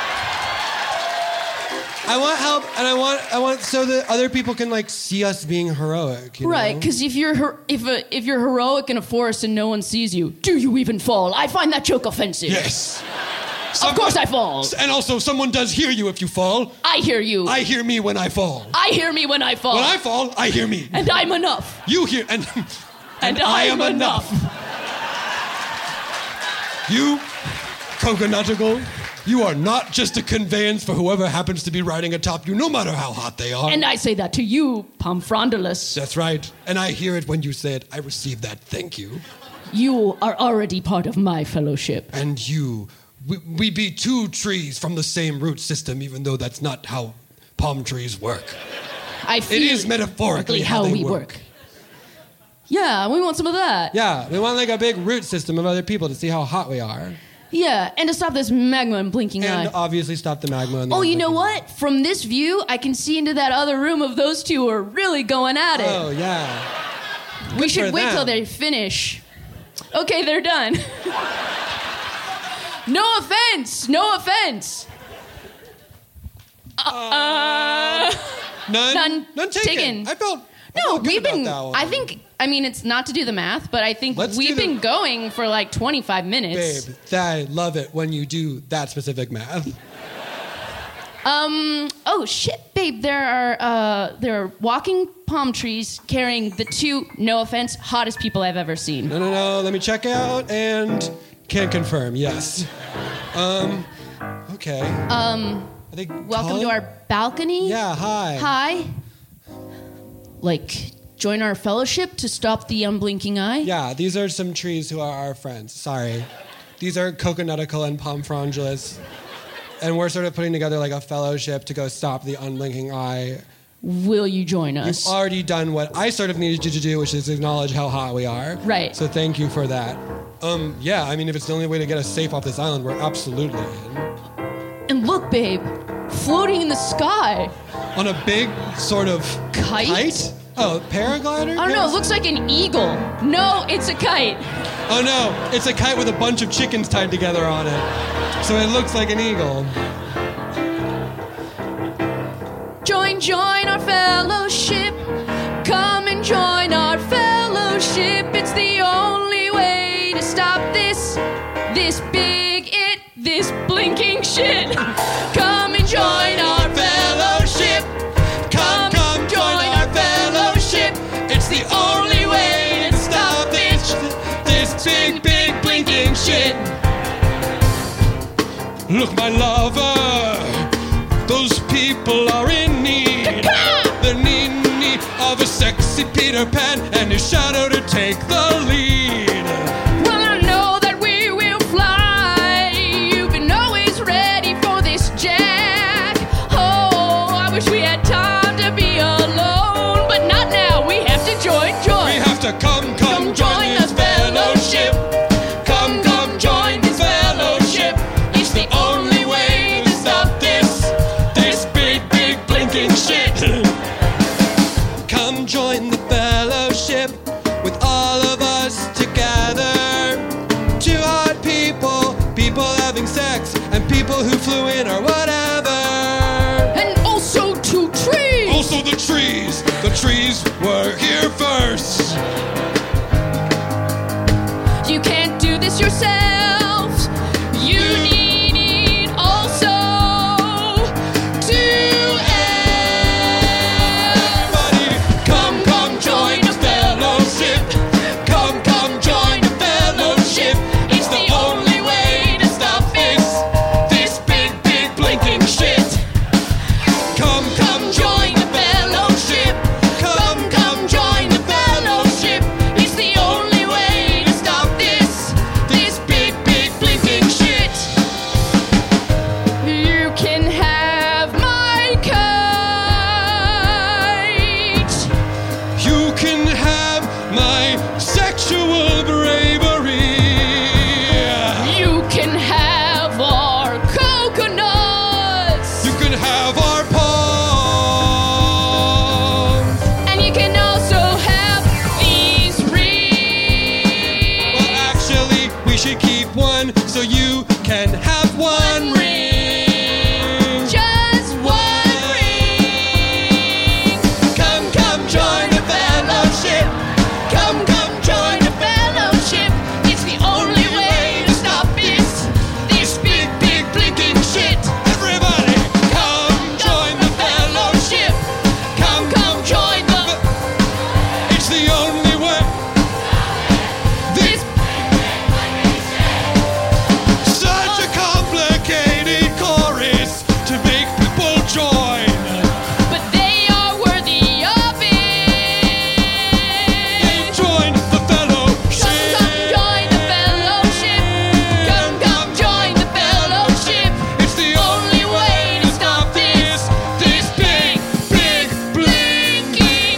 [SPEAKER 6] I want help, and I want I want so that other people can, like, see us being heroic. You
[SPEAKER 5] Right,
[SPEAKER 6] know?
[SPEAKER 5] because if you're her- if a, if you're heroic in a forest and no one sees you, do you even fall? I find that joke offensive.
[SPEAKER 6] Yes.
[SPEAKER 5] Of course I fall.
[SPEAKER 6] And also, someone does hear you if you fall.
[SPEAKER 5] I hear you.
[SPEAKER 6] I hear me when I fall.
[SPEAKER 5] I hear me when I fall.
[SPEAKER 6] When I fall, I hear me.
[SPEAKER 5] And I'm enough.
[SPEAKER 6] You hear and and,
[SPEAKER 5] And
[SPEAKER 6] I
[SPEAKER 5] I'm
[SPEAKER 6] am enough. You, Coconutrical, you are not just a conveyance for whoever happens to be riding atop you, no matter how hot they are.
[SPEAKER 5] And I say that to you, Pomfrondulus.
[SPEAKER 6] That's right. And I hear it when you say it. I receive that. Thank you.
[SPEAKER 5] You are already part of my fellowship.
[SPEAKER 6] And you, we, we be two trees from the same root system, even though that's not how palm trees work.
[SPEAKER 5] I feel
[SPEAKER 6] It is metaphorically how,
[SPEAKER 5] how
[SPEAKER 6] they
[SPEAKER 5] we
[SPEAKER 6] work.
[SPEAKER 5] work. Yeah, we want some of that.
[SPEAKER 6] Yeah, we want like a big root system of other people to see how hot we are.
[SPEAKER 5] Yeah, and to stop this magma and blinking
[SPEAKER 6] And
[SPEAKER 5] eye.
[SPEAKER 6] obviously stop the magma. And the
[SPEAKER 5] Oh, you know
[SPEAKER 6] unblinking
[SPEAKER 5] what? From this view, I can see into that other room of those two who are really going at it.
[SPEAKER 6] Oh, yeah.
[SPEAKER 5] we should
[SPEAKER 6] for
[SPEAKER 5] wait
[SPEAKER 6] them.
[SPEAKER 5] till they finish. Okay, they're done. No offense. No offense. Uh,
[SPEAKER 6] None?
[SPEAKER 5] None
[SPEAKER 6] None taken.
[SPEAKER 5] taken.
[SPEAKER 6] I felt. I
[SPEAKER 5] no,
[SPEAKER 6] felt good
[SPEAKER 5] we've
[SPEAKER 6] about
[SPEAKER 5] been.
[SPEAKER 6] that one.
[SPEAKER 5] I think. I mean, it's not to do the math, but I think
[SPEAKER 6] Let's
[SPEAKER 5] we've
[SPEAKER 6] do the-
[SPEAKER 5] been going for like twenty-five minutes.
[SPEAKER 6] Babe, I love it when you do that specific math.
[SPEAKER 5] Um. Oh shit, babe. There are uh there are walking palm trees carrying the two, no offense, hottest people I've ever seen.
[SPEAKER 6] No, no, no. Let me check out and can confirm. Yes. Um. Okay.
[SPEAKER 5] Um.
[SPEAKER 6] Are they
[SPEAKER 5] Welcome to
[SPEAKER 6] tall?
[SPEAKER 5] our balcony.
[SPEAKER 6] Yeah. Hi.
[SPEAKER 5] Hi. Like, join our fellowship to stop the unblinking eye.
[SPEAKER 6] Yeah. These are some trees who are our friends. Sorry. These are Coconutical and Pomfrondulus. And we're sort of putting together like a fellowship to go stop the unblinking eye.
[SPEAKER 5] Will you join us?
[SPEAKER 6] You've already done what I sort of needed you to do, which is acknowledge how hot we are.
[SPEAKER 5] Right.
[SPEAKER 6] So thank you for that. Um, yeah, I mean, if it's the only way to get us safe off this island, we're absolutely in.
[SPEAKER 5] And look, babe, floating in the sky.
[SPEAKER 6] On a big sort of
[SPEAKER 5] Kite?
[SPEAKER 6] kite? Oh, paraglider?
[SPEAKER 5] I don't know, it looks like an eagle. No, it's a kite.
[SPEAKER 6] Oh no, it's a kite with a bunch of chickens tied together on it. So it looks like an eagle.
[SPEAKER 5] Join, join our fellowship. Come and join our fellowship. It's the only way to stop this, this big it, this blinking shit. Come and join our fellowship. Come, come join our fellowship. It's the only way to stop this, this big, big blinking shit.
[SPEAKER 6] Look, my lover, those people are in need. They're in need of a sexy Peter Pan and his shadow to take the lead.
[SPEAKER 5] Well, I know that we will fly. You've been always ready for this, Jack. Oh, I wish we had time to be alone, but not now. We have to join, join.
[SPEAKER 6] We have to come, come,
[SPEAKER 5] Come join this fellowship. Come, come join this fellowship. It's the only way to stop this, this big, big blinking shit.
[SPEAKER 6] Come join the fellowship with all of us together. Two hot people, people having sex, and people who flew in or whatever.
[SPEAKER 5] And also two trees.
[SPEAKER 6] Also the trees, the trees were here first.
[SPEAKER 5] You can't do this yourselves. You need it also to everybody. Come, come join a fellowship. Come, come join a fellowship. It's the only way to stop this, this big, big blinking shit.
[SPEAKER 6] Come,
[SPEAKER 5] Come join the fellowship. Come, come join the fellowship. It's
[SPEAKER 6] actual bravery.
[SPEAKER 5] You can have our coconuts.
[SPEAKER 6] You can have our palms.
[SPEAKER 5] And you can also have these rings.
[SPEAKER 6] Well, actually, we should keep one so you can have one ring.
[SPEAKER 5] Just one ring.
[SPEAKER 6] Come, come, join the fellowship.
[SPEAKER 5] Come, come, join the fellowship. It's the only way to stop this, this big, big blinking shit.
[SPEAKER 6] Everybody, come, join the fellowship.
[SPEAKER 5] Come, come, join the.
[SPEAKER 6] It's the only way.
[SPEAKER 5] This.
[SPEAKER 6] Such a complicated chorus to make people join.
[SPEAKER 5] But they are worthy of it.
[SPEAKER 6] Join the fellowship.
[SPEAKER 5] Come, come, join the fellowship. Come, come, join the fellowship.
[SPEAKER 6] It's the only way to stop this, this big, big, blinking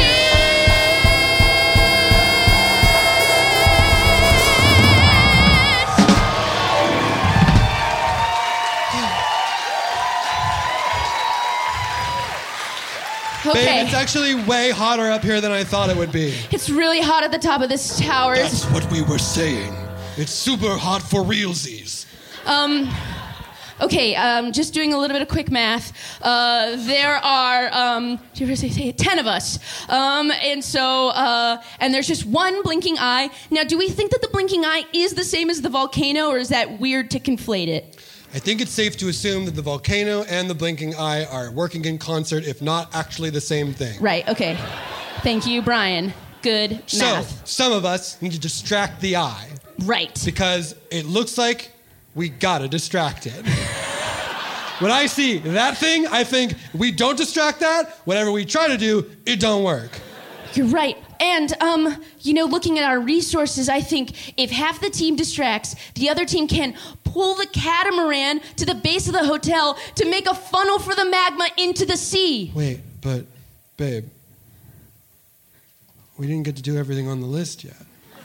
[SPEAKER 5] Okay.
[SPEAKER 6] Babe, it's actually way hotter up here than I thought it would be.
[SPEAKER 5] It's really hot at the top of this tower.
[SPEAKER 6] That's what we were saying. It's super hot for realsies.
[SPEAKER 5] Um, okay, um, just doing a little bit of quick math. Uh, there are, um, did you ever say, say ten of us. Um, and so, uh, and there's just one blinking eye. Now, do we think that the blinking eye is the same as the volcano, or is that weird to conflate it?
[SPEAKER 6] I think it's safe to assume that the volcano and the blinking eye are working in concert, if not actually the same thing.
[SPEAKER 5] Right, okay. Thank you, Brian. Good
[SPEAKER 6] So,
[SPEAKER 5] math.
[SPEAKER 6] some of us need to distract the eye
[SPEAKER 5] Right.
[SPEAKER 6] because it looks like we gotta distract it. When I see that thing, I think we don't distract that. Whatever we try to do, it don't work.
[SPEAKER 5] You're right. And, um, you know, looking at our resources, I think if half the team distracts, the other team can pull the catamaran to the base of the hotel to make a funnel for the magma into the sea.
[SPEAKER 6] Wait, but, babe, we didn't get to do everything on the list yet.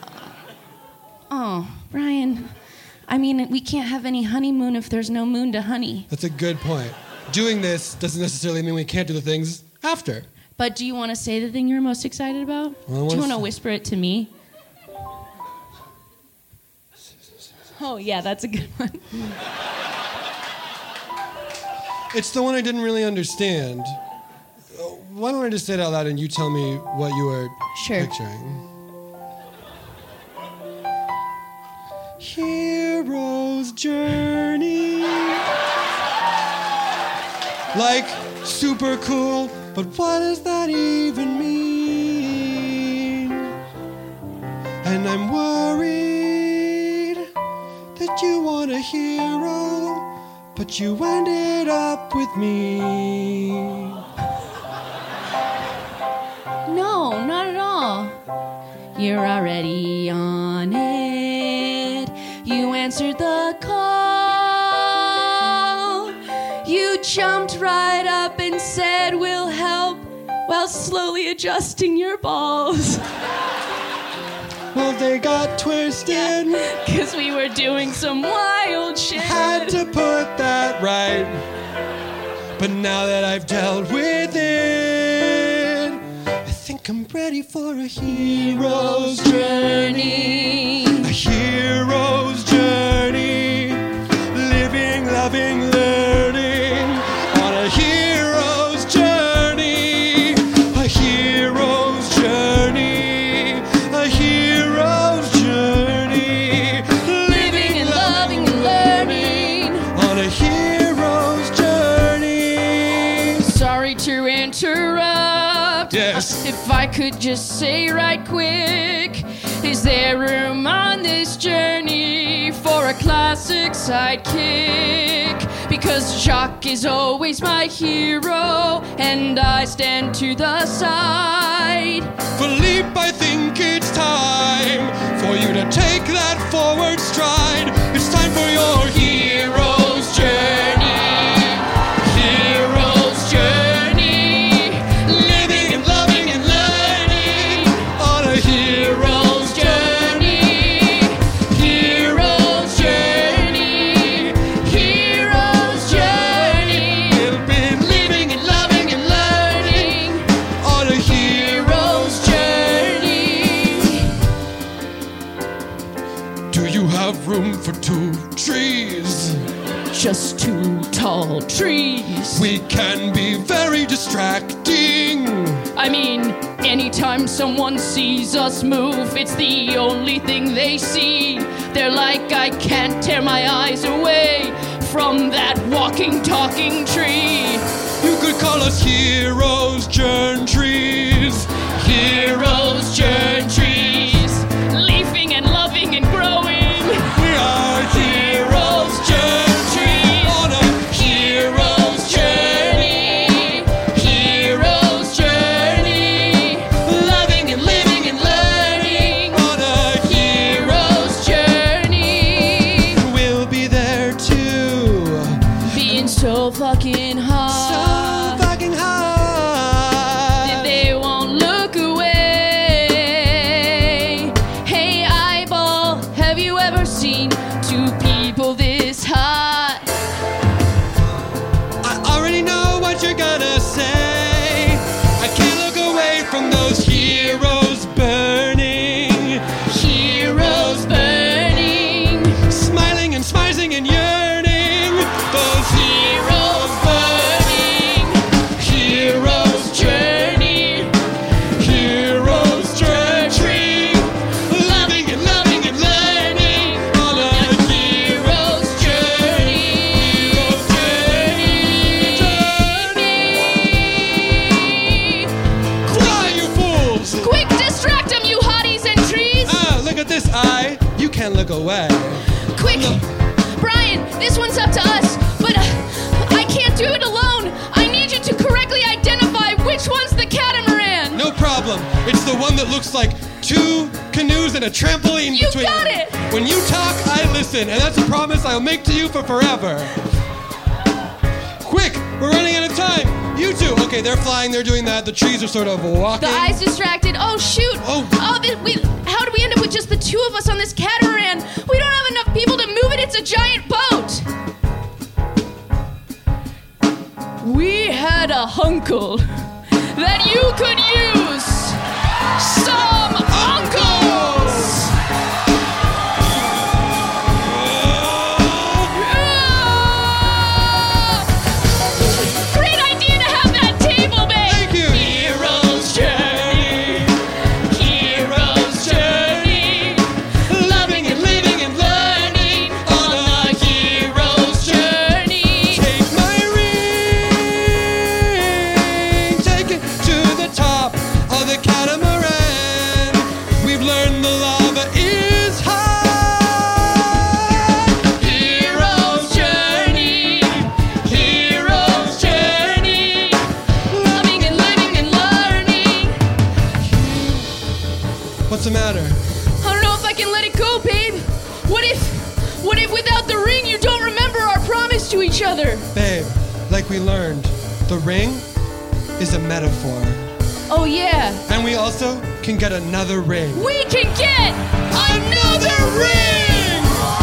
[SPEAKER 5] Oh, Brian, I mean, we can't have any honeymoon if there's no moon to honey.
[SPEAKER 6] That's a good point. Doing this doesn't necessarily mean we can't do the things after.
[SPEAKER 5] But do you want to say the thing you're most excited about?
[SPEAKER 6] Well, I
[SPEAKER 5] do you
[SPEAKER 6] wanna
[SPEAKER 5] want to
[SPEAKER 6] say-
[SPEAKER 5] whisper it to me? Oh, yeah, that's a good one.
[SPEAKER 6] It's the one I didn't really understand. Uh, Why don't I just say it out loud and you tell me what you were
[SPEAKER 5] Sure.
[SPEAKER 6] picturing? Hero's journey. Like, super cool, but what does that even mean? And I'm worried that you want a hero, but you ended up with me.
[SPEAKER 5] No, not at all. You're already on it. You answered the call. You jumped right up and said, "We'll help," while slowly adjusting your balls.
[SPEAKER 6] Well, they got twisted.
[SPEAKER 5] Because we were doing some wild shit.
[SPEAKER 6] Had to put that right. But now that I've dealt with it, I think I'm ready for a hero's journey. A hero's journey. Living, loving, learning. On a hero's journey. A hero's journey. A hero's journey.
[SPEAKER 5] Living and loving and learning.
[SPEAKER 6] On a hero's journey.
[SPEAKER 5] Sorry to interrupt.
[SPEAKER 6] Yes.
[SPEAKER 5] If I could just say right quick, is there room on this journey for a classic sidekick? Because Jacques is always my hero, and I stand to the side.
[SPEAKER 6] Philippe, I think it's time for you to take that forward stride. It's time for your hero's journey. Hero's journey. Living and loving and learning on a hero's journey. have room for two trees.
[SPEAKER 5] Just two tall trees.
[SPEAKER 6] We can be very distracting.
[SPEAKER 5] I mean, anytime someone sees us move, it's the only thing they see. They're like, I can't tear my eyes away from that walking, talking tree.
[SPEAKER 6] You could call us heroes, germ trees.
[SPEAKER 5] Heroes, germ trees, leafing and loving and growing.
[SPEAKER 6] We are heroes, germ trees. On a
[SPEAKER 5] Hero's journey, hero's journey, loving and living and learning.
[SPEAKER 6] on a
[SPEAKER 5] Hero's journey,
[SPEAKER 6] We'll be there too.
[SPEAKER 5] being so fucking hard
[SPEAKER 6] So fucking hard.
[SPEAKER 5] that they won't look away. Hey eyeball, have you ever seen two people this hot?
[SPEAKER 6] I already know what you're gonna say. I can't look away from those heroes burning,
[SPEAKER 5] Heroes burning,
[SPEAKER 6] smiling and smizing and yearning. Those
[SPEAKER 5] heroes burning, hero's journey,
[SPEAKER 6] heroes
[SPEAKER 5] journey, loving and loving and learning
[SPEAKER 6] on a
[SPEAKER 5] hero's journey, journey.
[SPEAKER 6] Why, you fools?
[SPEAKER 5] Quick, distract them, you hotties and trees!
[SPEAKER 6] Ah, look at this eye. You can't look away.
[SPEAKER 5] Quick, Brian, this one's up to us, but uh, I can't do it alone. I need you to correctly identify which one's the catamaran.
[SPEAKER 6] No problem. It's the one that looks like two canoes and a trampoline
[SPEAKER 5] You
[SPEAKER 6] between
[SPEAKER 5] got
[SPEAKER 6] them.
[SPEAKER 5] it.
[SPEAKER 6] When you talk, I listen, and that's a promise I'll make to you for forever. Quick, we're running out of time. You two. Okay, they're flying, they're doing that. The trees are sort of walking.
[SPEAKER 5] The eye's distracted. Oh, shoot.
[SPEAKER 6] Oh.
[SPEAKER 5] Oh, th- we, how did we end up with just the two of us on this catamaran? We don't have enough people to move it. It's a giant boat. We had a hunkle that you could use. Some uncles. Great idea to have that table, babe.
[SPEAKER 6] Thank you.
[SPEAKER 5] Hero's journey, hero's journey, loving and living and learning on a hero's journey.
[SPEAKER 6] Take my ring, take it to the top of the catamaran. We've learned the lava is hot.
[SPEAKER 5] Hero's journey, hero's journey, loving and living and learning.
[SPEAKER 6] What's the matter?
[SPEAKER 5] I don't know if I can let it go, babe. What if, what if without the ring you don't remember our promise to each other?
[SPEAKER 6] Babe, like we learned, the ring is a metaphor.
[SPEAKER 5] Oh yeah,
[SPEAKER 6] And we also can get another ring.
[SPEAKER 5] we can get another ring!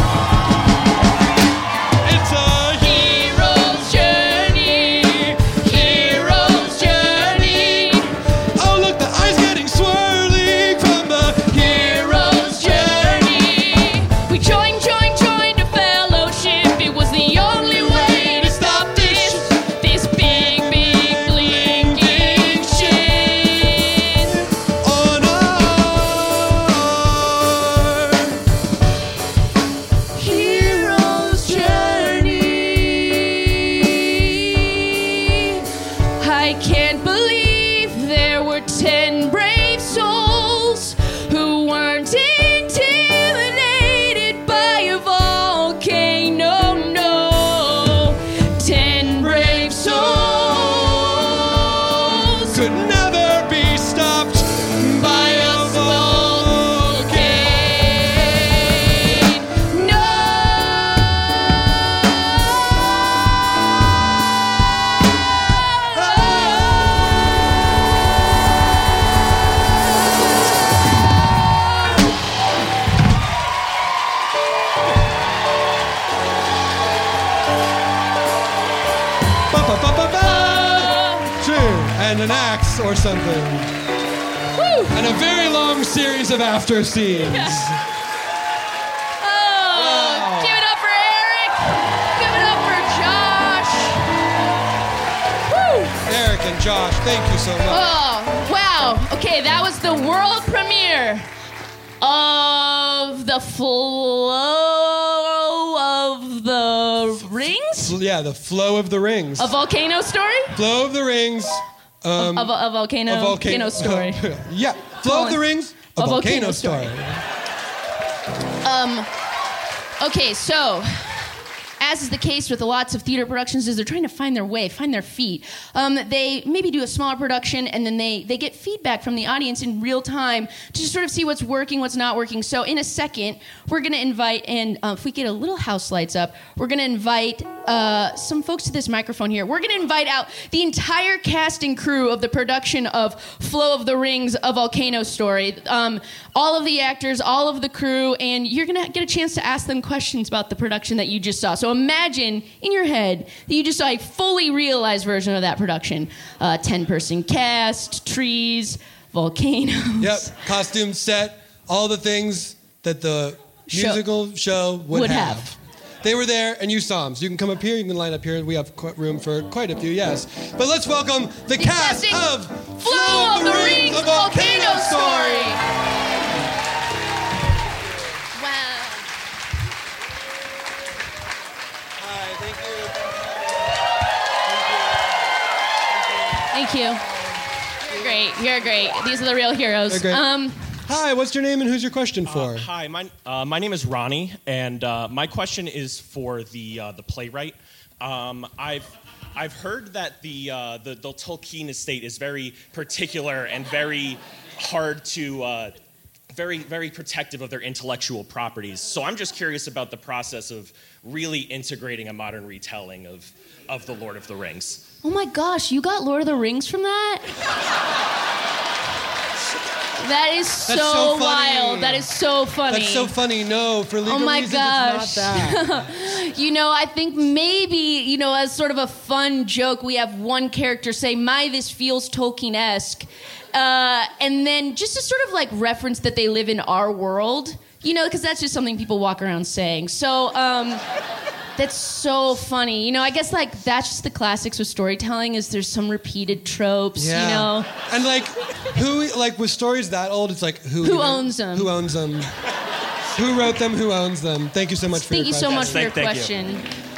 [SPEAKER 6] It's a
[SPEAKER 5] Hero's journey, hero's journey,
[SPEAKER 6] Oh, look, the eye's getting swirling from the
[SPEAKER 5] hero's journey. We joined, joined, joined a fellowship. It was the only way to stop this, this big, big blinking shit.
[SPEAKER 6] on our
[SPEAKER 5] Hero's journey. I can't believe there were ten brave souls who weren't intimidated by a volcano. No, ten brave souls
[SPEAKER 6] could never be stopped
[SPEAKER 5] by a volcano. No.
[SPEAKER 6] Ba-ba-ba-ba-ba. True. And an axe or something.
[SPEAKER 5] Woo.
[SPEAKER 6] And a very long series of after scenes.
[SPEAKER 5] Oh.
[SPEAKER 6] Josh. Thank you so much.
[SPEAKER 5] Oh, wow. Okay, that was the world premiere of the flow of the rings?
[SPEAKER 6] Yeah, the flow of the rings.
[SPEAKER 5] A volcano story?
[SPEAKER 6] Flow of the rings. Um,
[SPEAKER 5] of, of a, a volcano,
[SPEAKER 6] a volcano
[SPEAKER 5] story.
[SPEAKER 6] Yeah, flow of the rings. A,
[SPEAKER 5] A
[SPEAKER 6] volcano,
[SPEAKER 5] volcano
[SPEAKER 6] story.
[SPEAKER 5] story. Um, okay, so as is the case with lots of theater productions, is they're trying to find their way, find their feet. Um, they maybe do a smaller production, and then they, they get feedback from the audience in real time to just sort of see what's working, what's not working. So in a second, we're going to invite, and uh, if we get a little house lights up, we're going to invite uh, some folks to this microphone here. We're going to invite out the entire cast and crew of the production of Flow of the Rings, A Volcano Story. Um, all of the actors, all of the crew, and you're going to get a chance to ask them questions about the production that you just saw. So imagine in your head that you just saw a fully realized version of that production. Uh, ten-person cast, trees, volcanoes.
[SPEAKER 6] Yep, costume set, all the things that the
[SPEAKER 5] Show.
[SPEAKER 6] musical show would,
[SPEAKER 5] Would
[SPEAKER 6] have.
[SPEAKER 5] have.
[SPEAKER 6] They were there, and you saw them. So you can come up here, you can line up here. We have qu- room for quite a few, yes. But let's welcome the,
[SPEAKER 5] The
[SPEAKER 6] cast
[SPEAKER 5] casting
[SPEAKER 6] of
[SPEAKER 5] Flow of the Rings, A Volcano Story. Wow.
[SPEAKER 6] Hi, thank you.
[SPEAKER 5] Thank you. You're great. You're great. These are the real heroes.
[SPEAKER 6] They're great.
[SPEAKER 5] Um,
[SPEAKER 6] Hi, what's your name and who's your question for?
[SPEAKER 9] Uh, hi, my, uh, my name is Ronnie, and uh, my question is for the uh, the playwright. Um, I've I've heard that the, uh, the the Tolkien estate is very particular and very hard to, uh, very very protective of their intellectual properties. So I'm just curious about the process of really integrating a modern retelling of of the Lord of the Rings.
[SPEAKER 5] oh my gosh, you got Lord of the Rings from that? That is so,
[SPEAKER 6] That's so funny.
[SPEAKER 5] wild. That is so funny.
[SPEAKER 6] That's so funny. No, for legal
[SPEAKER 5] Oh my
[SPEAKER 6] reasons,
[SPEAKER 5] gosh.
[SPEAKER 6] it's not that.
[SPEAKER 5] You know, I think maybe, you know, as sort of a fun joke, we have one character say, "My, this feels Tolkien-esque." Uh, and then just to sort of like reference that they live in our world, you know, because that's just something people walk around saying. So, um, that's so funny. You know, I guess like that's just the classics with storytelling is there's some repeated tropes,
[SPEAKER 6] Yeah.
[SPEAKER 5] you know.
[SPEAKER 6] And like, who, like with stories that old, it's like, who
[SPEAKER 5] Who owns them?
[SPEAKER 6] Who owns them? Who wrote them? Who owns them? Thank you so much for
[SPEAKER 5] Thank
[SPEAKER 6] your
[SPEAKER 5] you so
[SPEAKER 6] question.
[SPEAKER 5] much for your
[SPEAKER 9] Thank- thank you.
[SPEAKER 5] question.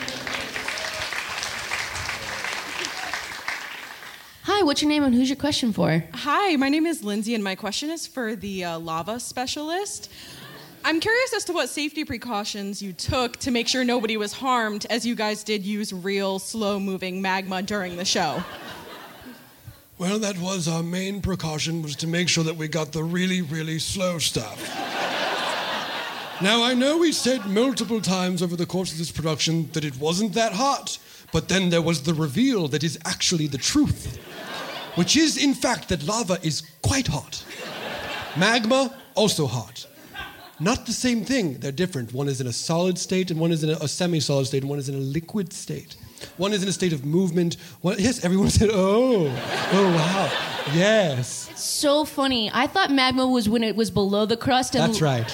[SPEAKER 5] Hi, what's your name and who's your question for?
[SPEAKER 10] Hi, my name is Lindsay, and my question is for the uh, lava specialist. I'm curious as to what safety precautions you took to make sure nobody was harmed, as you guys did use real, slow-moving magma during the show.
[SPEAKER 6] Well, that was our main precaution, was to make sure that we got the really, really slow stuff. Now, I know we said multiple times over the course of this production that it wasn't that hot, but then there was the reveal that is actually the truth, which is, in fact, that lava is quite hot. Magma, also hot. Not the same thing. They're different. One is in a solid state, and one is in a, a semi-solid state, and one is in a liquid state. One is in a state of movement. One, yes, everyone said, oh, oh, wow, yes.
[SPEAKER 5] It's so funny. I thought magma was when it was below the crust. And
[SPEAKER 6] That's right.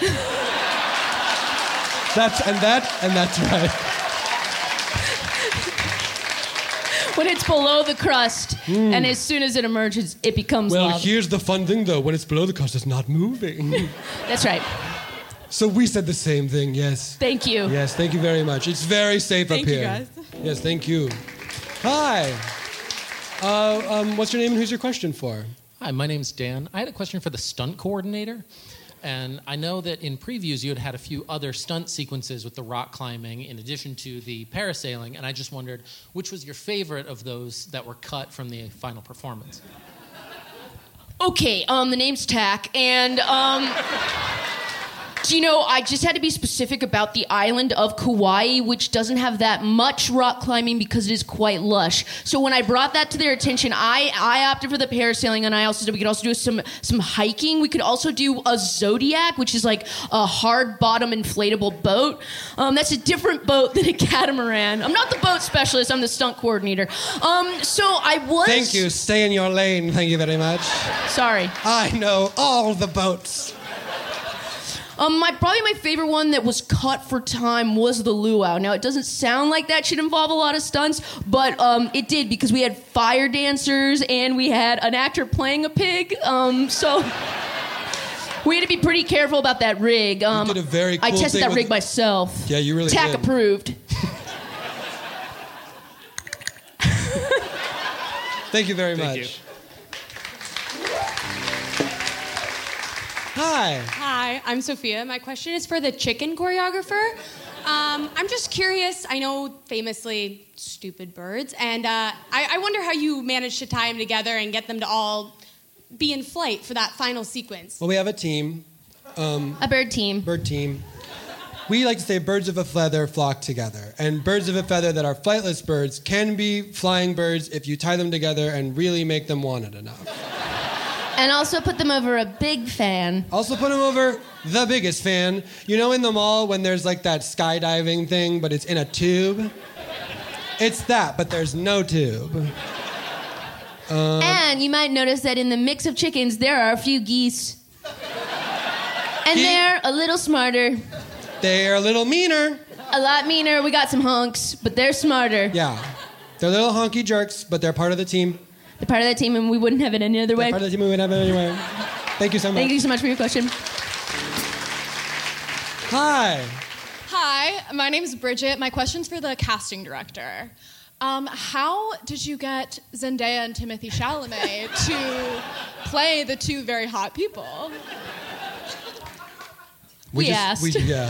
[SPEAKER 6] That's, and that, and that's right.
[SPEAKER 5] When it's below the crust, and as soon as it emerges, it becomes
[SPEAKER 6] Well,
[SPEAKER 5] lava.
[SPEAKER 6] here's the fun thing, though. When it's below the crust, it's not moving.
[SPEAKER 5] That's right.
[SPEAKER 6] So we said the same thing, yes.
[SPEAKER 5] Thank you.
[SPEAKER 6] Yes, thank you very much. It's very safe
[SPEAKER 10] Thank
[SPEAKER 6] up
[SPEAKER 10] you,
[SPEAKER 6] here.
[SPEAKER 10] guys.
[SPEAKER 6] Yes, thank you. Hi. Uh, um, what's your name and who's your question for?
[SPEAKER 11] Hi, my name's Dan. I had a question for the stunt coordinator. And I know that in previews you had had a few other stunt sequences with the rock climbing in addition to the parasailing, and I just wondered which was your favorite of those that were cut from the final performance?
[SPEAKER 5] Okay, um, the name's Tack, and um, do you know, I just had to be specific about the island of Kauai, which doesn't have that much rock climbing because it is quite lush. So when I brought that to their attention, I, I opted for the parasailing, and I also said we could also do some, some hiking. We could also do a Zodiac, which is like a hard bottom inflatable boat. Um, that's a different boat than a catamaran. I'm not the boat specialist, I'm the stunt coordinator. Um, so I was...
[SPEAKER 6] Thank you. Stay in your lane. Thank you very much.
[SPEAKER 5] Sorry.
[SPEAKER 6] I know all the boats.
[SPEAKER 5] Um, my probably my favorite one that was cut for time was the luau. Now it doesn't sound like that should involve a lot of stunts, but um, it did because we had fire dancers and we had an actor playing a pig. Um, so we had to be pretty careful about that rig. Um,
[SPEAKER 6] you did a very cool
[SPEAKER 5] I tested
[SPEAKER 6] thing
[SPEAKER 5] that
[SPEAKER 6] with-
[SPEAKER 5] rig myself.
[SPEAKER 6] Yeah, you really
[SPEAKER 5] T A C
[SPEAKER 6] did.
[SPEAKER 5] approved.
[SPEAKER 6] Thank you very
[SPEAKER 12] Thank
[SPEAKER 6] much.
[SPEAKER 12] you.
[SPEAKER 6] Hi.
[SPEAKER 13] Hi, I'm Sophia. My question is for the chicken choreographer. Um, I'm just curious. I know famously stupid birds, and uh, I, I wonder how you managed to tie them together and get them to all be in flight for that final sequence.
[SPEAKER 6] Well, we have a team. Um,
[SPEAKER 5] a bird team.
[SPEAKER 6] Bird team. We like to say birds of a feather flock together. And birds of a feather that are flightless birds can be flying birds if you tie them together and really make them want it enough.
[SPEAKER 5] And also put them over a big fan.
[SPEAKER 6] Also put them over the biggest fan. You know in the mall when there's like that skydiving thing, but it's in a tube? It's that, but there's no tube. Um,
[SPEAKER 5] And you might notice that in the mix of chickens, there are a few geese. And
[SPEAKER 6] Ge-
[SPEAKER 5] they're a little smarter.
[SPEAKER 6] They're a little meaner.
[SPEAKER 5] A lot meaner. We got some hunks, but they're smarter.
[SPEAKER 6] Yeah. They're little honky jerks, but they're part of the team.
[SPEAKER 5] They're part of that team, and we wouldn't have it any other
[SPEAKER 6] They're
[SPEAKER 5] way.
[SPEAKER 6] part of the team we would have it anyway. Thank you so much.
[SPEAKER 5] Thank you so much for your question.
[SPEAKER 6] Hi.
[SPEAKER 14] Hi, my name is Bridget. My question's for the casting director. Um, how did you get Zendaya and Timothy Chalamet to play the two very hot people?
[SPEAKER 5] We
[SPEAKER 6] just-
[SPEAKER 5] asked.
[SPEAKER 6] We, yeah.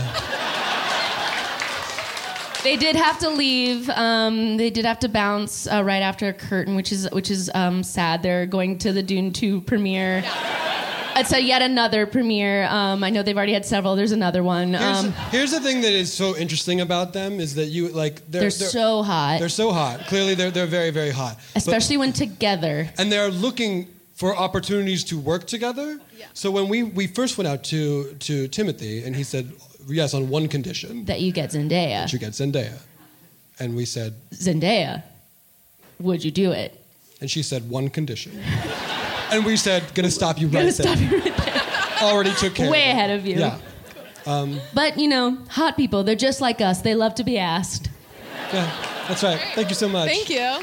[SPEAKER 5] They did have to leave. Um, they did have to bounce uh, right after Curtain, which is which is um, sad. They're going to the Dune two premiere. It's a yet another premiere. Um, I know they've already had several. There's another one.
[SPEAKER 6] Here's,
[SPEAKER 5] Um,
[SPEAKER 6] here's the thing that is so interesting about them is that you like they're,
[SPEAKER 5] they're so hot.
[SPEAKER 6] They're so hot. Clearly, they're they're very very hot.
[SPEAKER 5] Especially when together.
[SPEAKER 6] And they're looking for opportunities to work together. So when we, we first went out to to Timothy, and he said, yes, on one condition.
[SPEAKER 5] That you get Zendaya.
[SPEAKER 6] That you get Zendaya. And we said,
[SPEAKER 5] Zendaya, would you do it?
[SPEAKER 6] and she said, one condition. And we said, gonna stop you right
[SPEAKER 5] Gonna
[SPEAKER 6] there.
[SPEAKER 5] stop you right there.
[SPEAKER 6] Already took care
[SPEAKER 5] Way
[SPEAKER 6] of it.
[SPEAKER 5] ahead of you.
[SPEAKER 6] Yeah. Um,
[SPEAKER 5] But, you know, hot people, they're just like us. They love to be asked.
[SPEAKER 6] yeah, that's right. Thank you so much.
[SPEAKER 14] Thank you.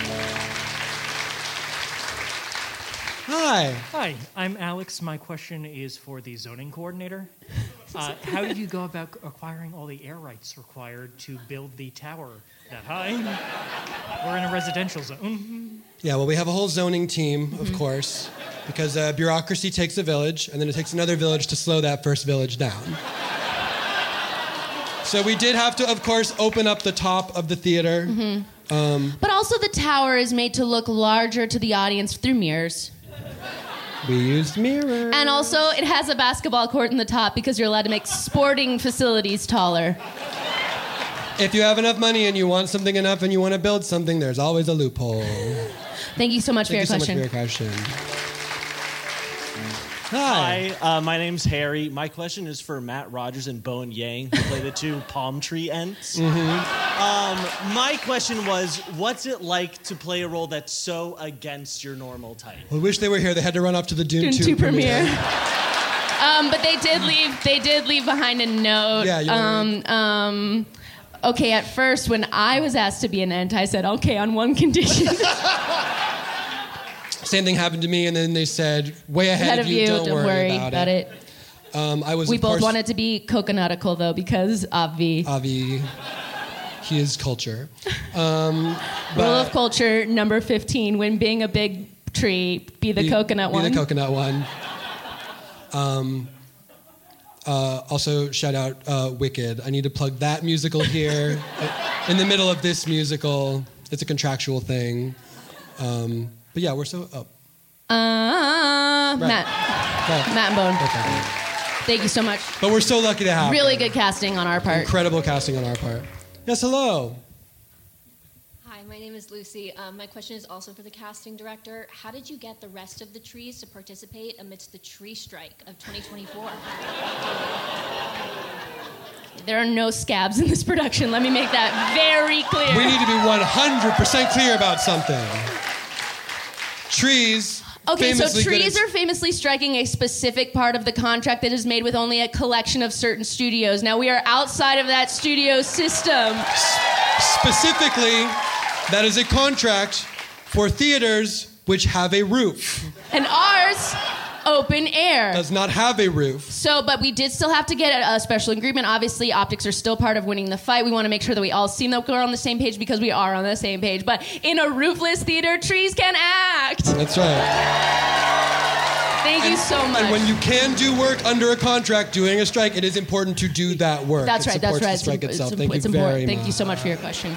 [SPEAKER 6] Hi.
[SPEAKER 12] Hi, I'm Alex. My question is for the zoning coordinator. Uh, how did you go about acquiring all the air rights required to build the tower that high? We're in a residential zone.
[SPEAKER 6] Yeah, well, we have a whole zoning team, of
[SPEAKER 5] Mm-hmm.
[SPEAKER 6] course, because uh, bureaucracy takes a village, and then it takes another village to slow that first village down. So we did have to, of course, open up the top of the theater.
[SPEAKER 5] Mm-hmm.
[SPEAKER 6] Um,
[SPEAKER 5] But also, the tower is made to look larger to the audience through mirrors.
[SPEAKER 6] we used mirrors.
[SPEAKER 5] And also, it has a basketball court in the top because you're allowed to make sporting facilities taller.
[SPEAKER 6] If you have enough money and you want something enough and you want to build something, there's always a loophole.
[SPEAKER 5] Thank you so much
[SPEAKER 6] Thank
[SPEAKER 5] for
[SPEAKER 6] you
[SPEAKER 5] your
[SPEAKER 6] so
[SPEAKER 5] question.
[SPEAKER 6] much for your question.
[SPEAKER 15] Hi, uh, my name's Harry. My question is for Matt Rogers and Bowen Yang, who play the two palm tree ents.
[SPEAKER 6] Mm-hmm.
[SPEAKER 15] Um, my question was, what's it like to play a role that's so against your normal type?
[SPEAKER 6] We wish they were here. They had to run off to the Dune,
[SPEAKER 5] Dune
[SPEAKER 6] two,
[SPEAKER 5] two
[SPEAKER 6] premiere.
[SPEAKER 5] premiere. Um, but they did leave. They did leave behind a note.
[SPEAKER 6] Yeah, you
[SPEAKER 5] um, um, okay, at first when I was asked to be an ent, I said, okay, on one condition.
[SPEAKER 6] Same thing happened to me, and then they said, way ahead,
[SPEAKER 5] Ahead of you,
[SPEAKER 6] don't, worry, about,
[SPEAKER 5] about
[SPEAKER 6] it.
[SPEAKER 5] it.
[SPEAKER 6] Um, I was,
[SPEAKER 5] We
[SPEAKER 6] of
[SPEAKER 5] both
[SPEAKER 6] course,
[SPEAKER 5] wanted to be coconutical though because Avi.
[SPEAKER 6] Avi, he is culture. Um,
[SPEAKER 5] Rule
[SPEAKER 6] but
[SPEAKER 5] of culture number fifteen: when being a big tree, be the
[SPEAKER 6] be-
[SPEAKER 5] coconut
[SPEAKER 6] be
[SPEAKER 5] one.
[SPEAKER 6] the coconut one. Um, uh, also, shout out uh, Wicked. I need to plug that musical here. In the middle of this musical, it's a contractual thing. Um, but yeah, we're so. Oh.
[SPEAKER 5] Uh, Matt.
[SPEAKER 6] Right.
[SPEAKER 5] Matt and Bone.
[SPEAKER 6] Okay.
[SPEAKER 5] Thank you so much.
[SPEAKER 6] But we're so lucky to have
[SPEAKER 5] Really
[SPEAKER 6] her.
[SPEAKER 5] good casting on our part.
[SPEAKER 6] Incredible casting on our part. Yes, hello.
[SPEAKER 16] Hi, my name is Lucy. Um, my question is also for the casting director. How did you get the rest of the trees to participate amidst the tree strike of twenty twenty-four?
[SPEAKER 5] There are no scabs in this production. Let me make that very clear.
[SPEAKER 6] We need to be one hundred percent clear about something. Trees
[SPEAKER 5] Okay, so
[SPEAKER 6] famously good
[SPEAKER 5] trees
[SPEAKER 6] at-
[SPEAKER 5] are famously striking a specific part of the contract that is made with only a collection of certain studios. Now, we are outside of that studio system.
[SPEAKER 6] Specifically, that is a contract for theaters which have a roof.
[SPEAKER 5] And ours, open air.
[SPEAKER 6] Does not have a roof.
[SPEAKER 5] So, but we did still have to get a, a special agreement. Obviously, optics are still part of winning the fight. We want to make sure that we all seem that we're on the same page because we are on the same page. But in a roofless theater, trees can act.
[SPEAKER 6] That's right.
[SPEAKER 5] Thank you so much.
[SPEAKER 6] And when you can do work under a contract doing a strike, it is important to do that work.
[SPEAKER 5] That's
[SPEAKER 6] it
[SPEAKER 5] right, that's
[SPEAKER 6] supports
[SPEAKER 5] right.
[SPEAKER 6] the strike
[SPEAKER 5] it's,
[SPEAKER 6] itself.
[SPEAKER 5] it's,
[SPEAKER 6] Thank
[SPEAKER 5] it's
[SPEAKER 6] you
[SPEAKER 5] important.
[SPEAKER 6] very
[SPEAKER 5] Thank
[SPEAKER 6] much.
[SPEAKER 5] you so much for your question.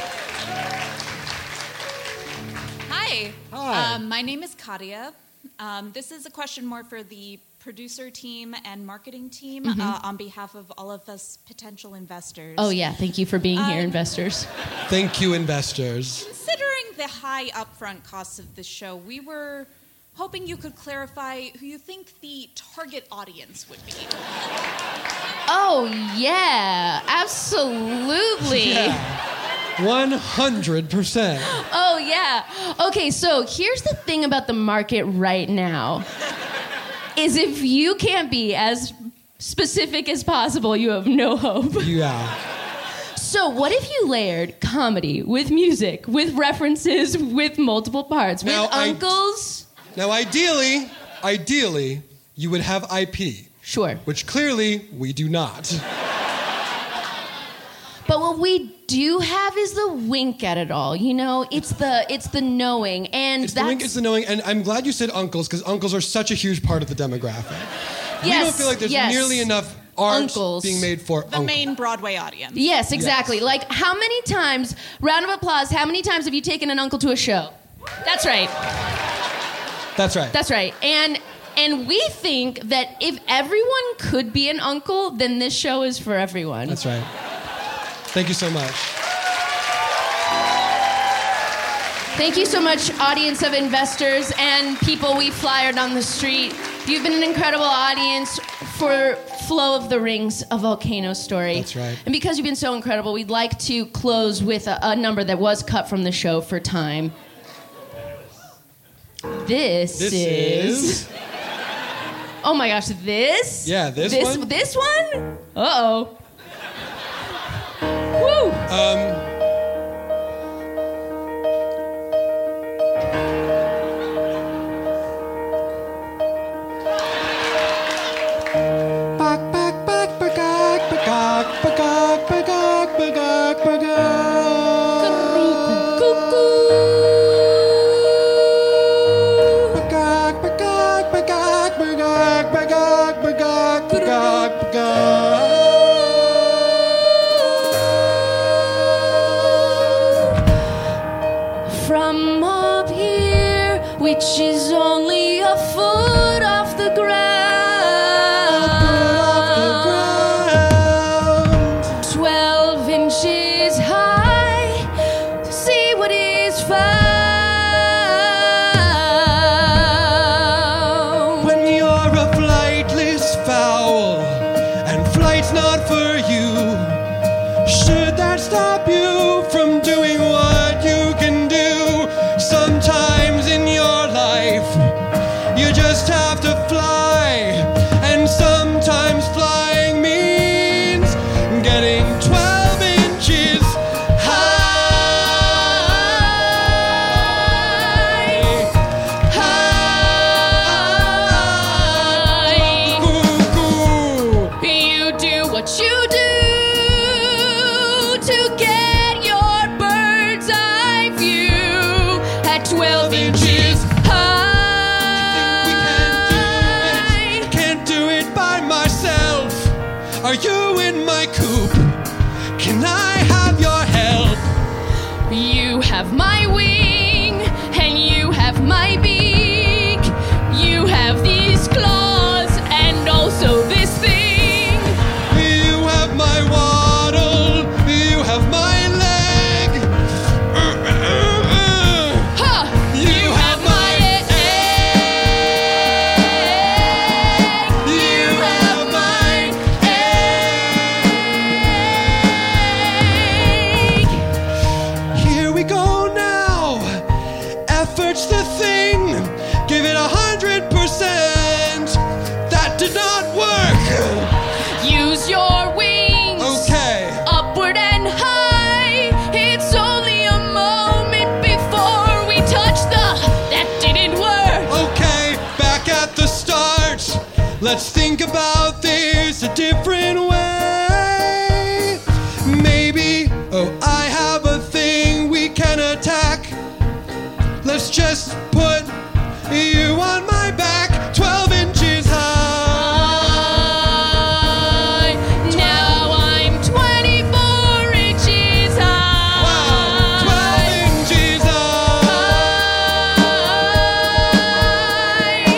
[SPEAKER 17] Hi.
[SPEAKER 6] Hi.
[SPEAKER 17] Um, my name is Katia. Um, this is a question more for the producer team and marketing team
[SPEAKER 5] Mhm.
[SPEAKER 17] uh, on behalf of all of us potential investors.
[SPEAKER 5] Oh, yeah. Thank you for being here,
[SPEAKER 17] Um,
[SPEAKER 5] investors.
[SPEAKER 6] Thank you, investors.
[SPEAKER 17] Considering the high upfront costs of this show, we were hoping you could clarify who you think the target audience would be.
[SPEAKER 5] Oh, yeah. Absolutely.
[SPEAKER 6] one hundred percent.
[SPEAKER 5] Oh, yeah. Okay, so here's the thing about the market right now. Is if you can't be as specific as possible, you have no hope.
[SPEAKER 6] Yeah.
[SPEAKER 5] So what if you layered comedy with music, with references, with multiple parts,
[SPEAKER 6] Now,
[SPEAKER 5] with
[SPEAKER 6] I-
[SPEAKER 5] uncles?
[SPEAKER 6] Now, ideally, ideally, you would have I P.
[SPEAKER 5] Sure.
[SPEAKER 6] Which clearly we do not.
[SPEAKER 5] But what we do have is the wink at it all. You know, it's the it's the knowing, and
[SPEAKER 6] It's the
[SPEAKER 5] that's
[SPEAKER 6] wink, it's the knowing, and I'm glad you said uncles, because uncles are such a huge part of the demographic. we
[SPEAKER 5] Yes,
[SPEAKER 6] don't feel like there's
[SPEAKER 5] yes.
[SPEAKER 6] nearly enough art
[SPEAKER 5] Uncles.
[SPEAKER 6] being made for
[SPEAKER 17] The
[SPEAKER 6] uncles.
[SPEAKER 17] main Broadway audience.
[SPEAKER 5] Yes, exactly. Like, how many times, round of applause, how many times have you taken an uncle to a show? That's right.
[SPEAKER 6] That's right.
[SPEAKER 5] That's right. And and we think that if everyone could be an uncle, then this show is for everyone.
[SPEAKER 6] That's right. Thank you so much.
[SPEAKER 5] Thank you so much, audience of investors and people we flyered on the street. You've been an incredible audience for Flow of the Rings, a volcano story.
[SPEAKER 6] That's right.
[SPEAKER 5] And because you've been so incredible, we'd like to close with a, a number that was cut from the show for time. This,
[SPEAKER 6] This
[SPEAKER 5] is...
[SPEAKER 6] is-
[SPEAKER 5] Oh my gosh, this?
[SPEAKER 6] Yeah, this
[SPEAKER 5] this,
[SPEAKER 6] one?
[SPEAKER 5] This one? Uh-oh. Woo!
[SPEAKER 6] Um...
[SPEAKER 5] From up here, which is only a foot off the ground, twelve inches high, to see what is found.
[SPEAKER 6] When you're a flightless fowl and flight's not for you, should that stop you from doing what you can do? Sometimes in your life, you just have to fly, and sometimes flying means getting twelve inches high.
[SPEAKER 5] High. You do what you do to get your bird's eye view at twelve inches high.
[SPEAKER 6] Can't do it by myself. Are you in my coop? Can I have your help?
[SPEAKER 5] You have my wing, and you have my beak. You have these claws, and also this thing.
[SPEAKER 6] You have my waddle. You have my leg.
[SPEAKER 5] Ha! You have my egg. You have my egg.
[SPEAKER 6] Here we go now. Let's think about this a different way. Maybe, oh, I have a thing we can attack. Let's just put you on my back, twelve inches high.
[SPEAKER 5] Now I'm twenty-four inches high.
[SPEAKER 6] Wow, twelve inches high.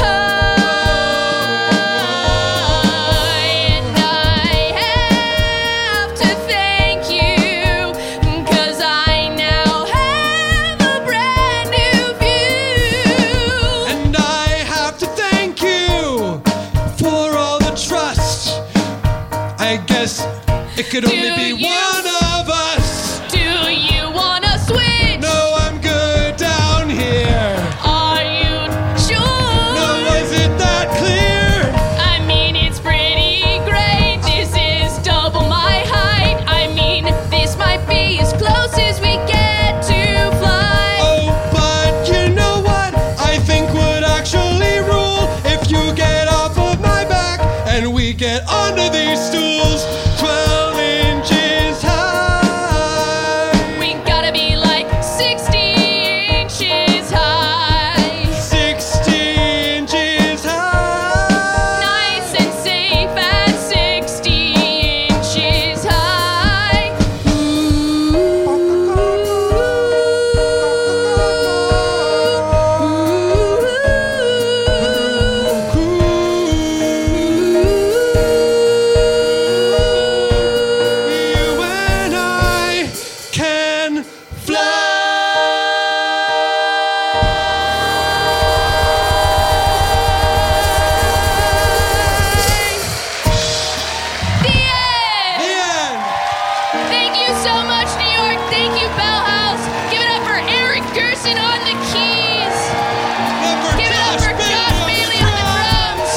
[SPEAKER 5] And I have to thank you, 'cause I now have a brand new view.
[SPEAKER 6] And I have to thank you for all the trust. I guess it could only
[SPEAKER 5] Do
[SPEAKER 6] be
[SPEAKER 5] you-
[SPEAKER 6] one of us.
[SPEAKER 5] Do you wanna switch?
[SPEAKER 6] No, I'm good down here.
[SPEAKER 5] Are you sure?
[SPEAKER 6] No, was it that clear?
[SPEAKER 5] I mean, it's pretty great. This is double my height. I mean, this might be as close as we get to fly.
[SPEAKER 6] Oh, but you know what? I think would actually rule if you get off of my back and we get onto these stools, twelve inches high.
[SPEAKER 5] We gotta be like sixty inches high.
[SPEAKER 6] sixty inches high.
[SPEAKER 5] Nice and safe at sixty inches high.
[SPEAKER 6] You and I can
[SPEAKER 5] The end!
[SPEAKER 6] The end!
[SPEAKER 5] Thank you so much, New York. Thank you, Bell House. Give it up for Eric Gerson on the keys. Give it up for Josh Bailey on the drums.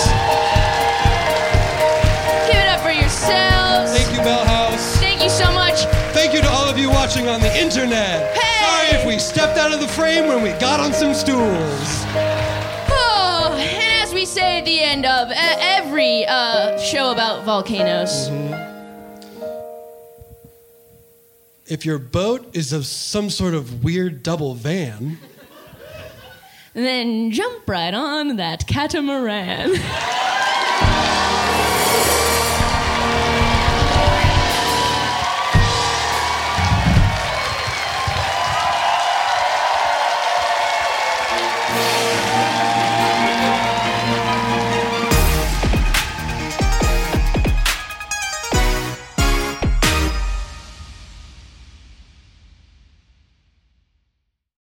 [SPEAKER 5] Give it up for yourselves.
[SPEAKER 6] Thank you, Bell House.
[SPEAKER 5] Thank you so much.
[SPEAKER 6] Thank you to all of you watching on the internet. Sorry if we stepped out of the frame when we got on some stools.
[SPEAKER 5] Oh, and as we say at the end of e- every uh, show about volcanoes,
[SPEAKER 6] If your boat is of some sort of weird double van,
[SPEAKER 5] then jump right on that catamaran.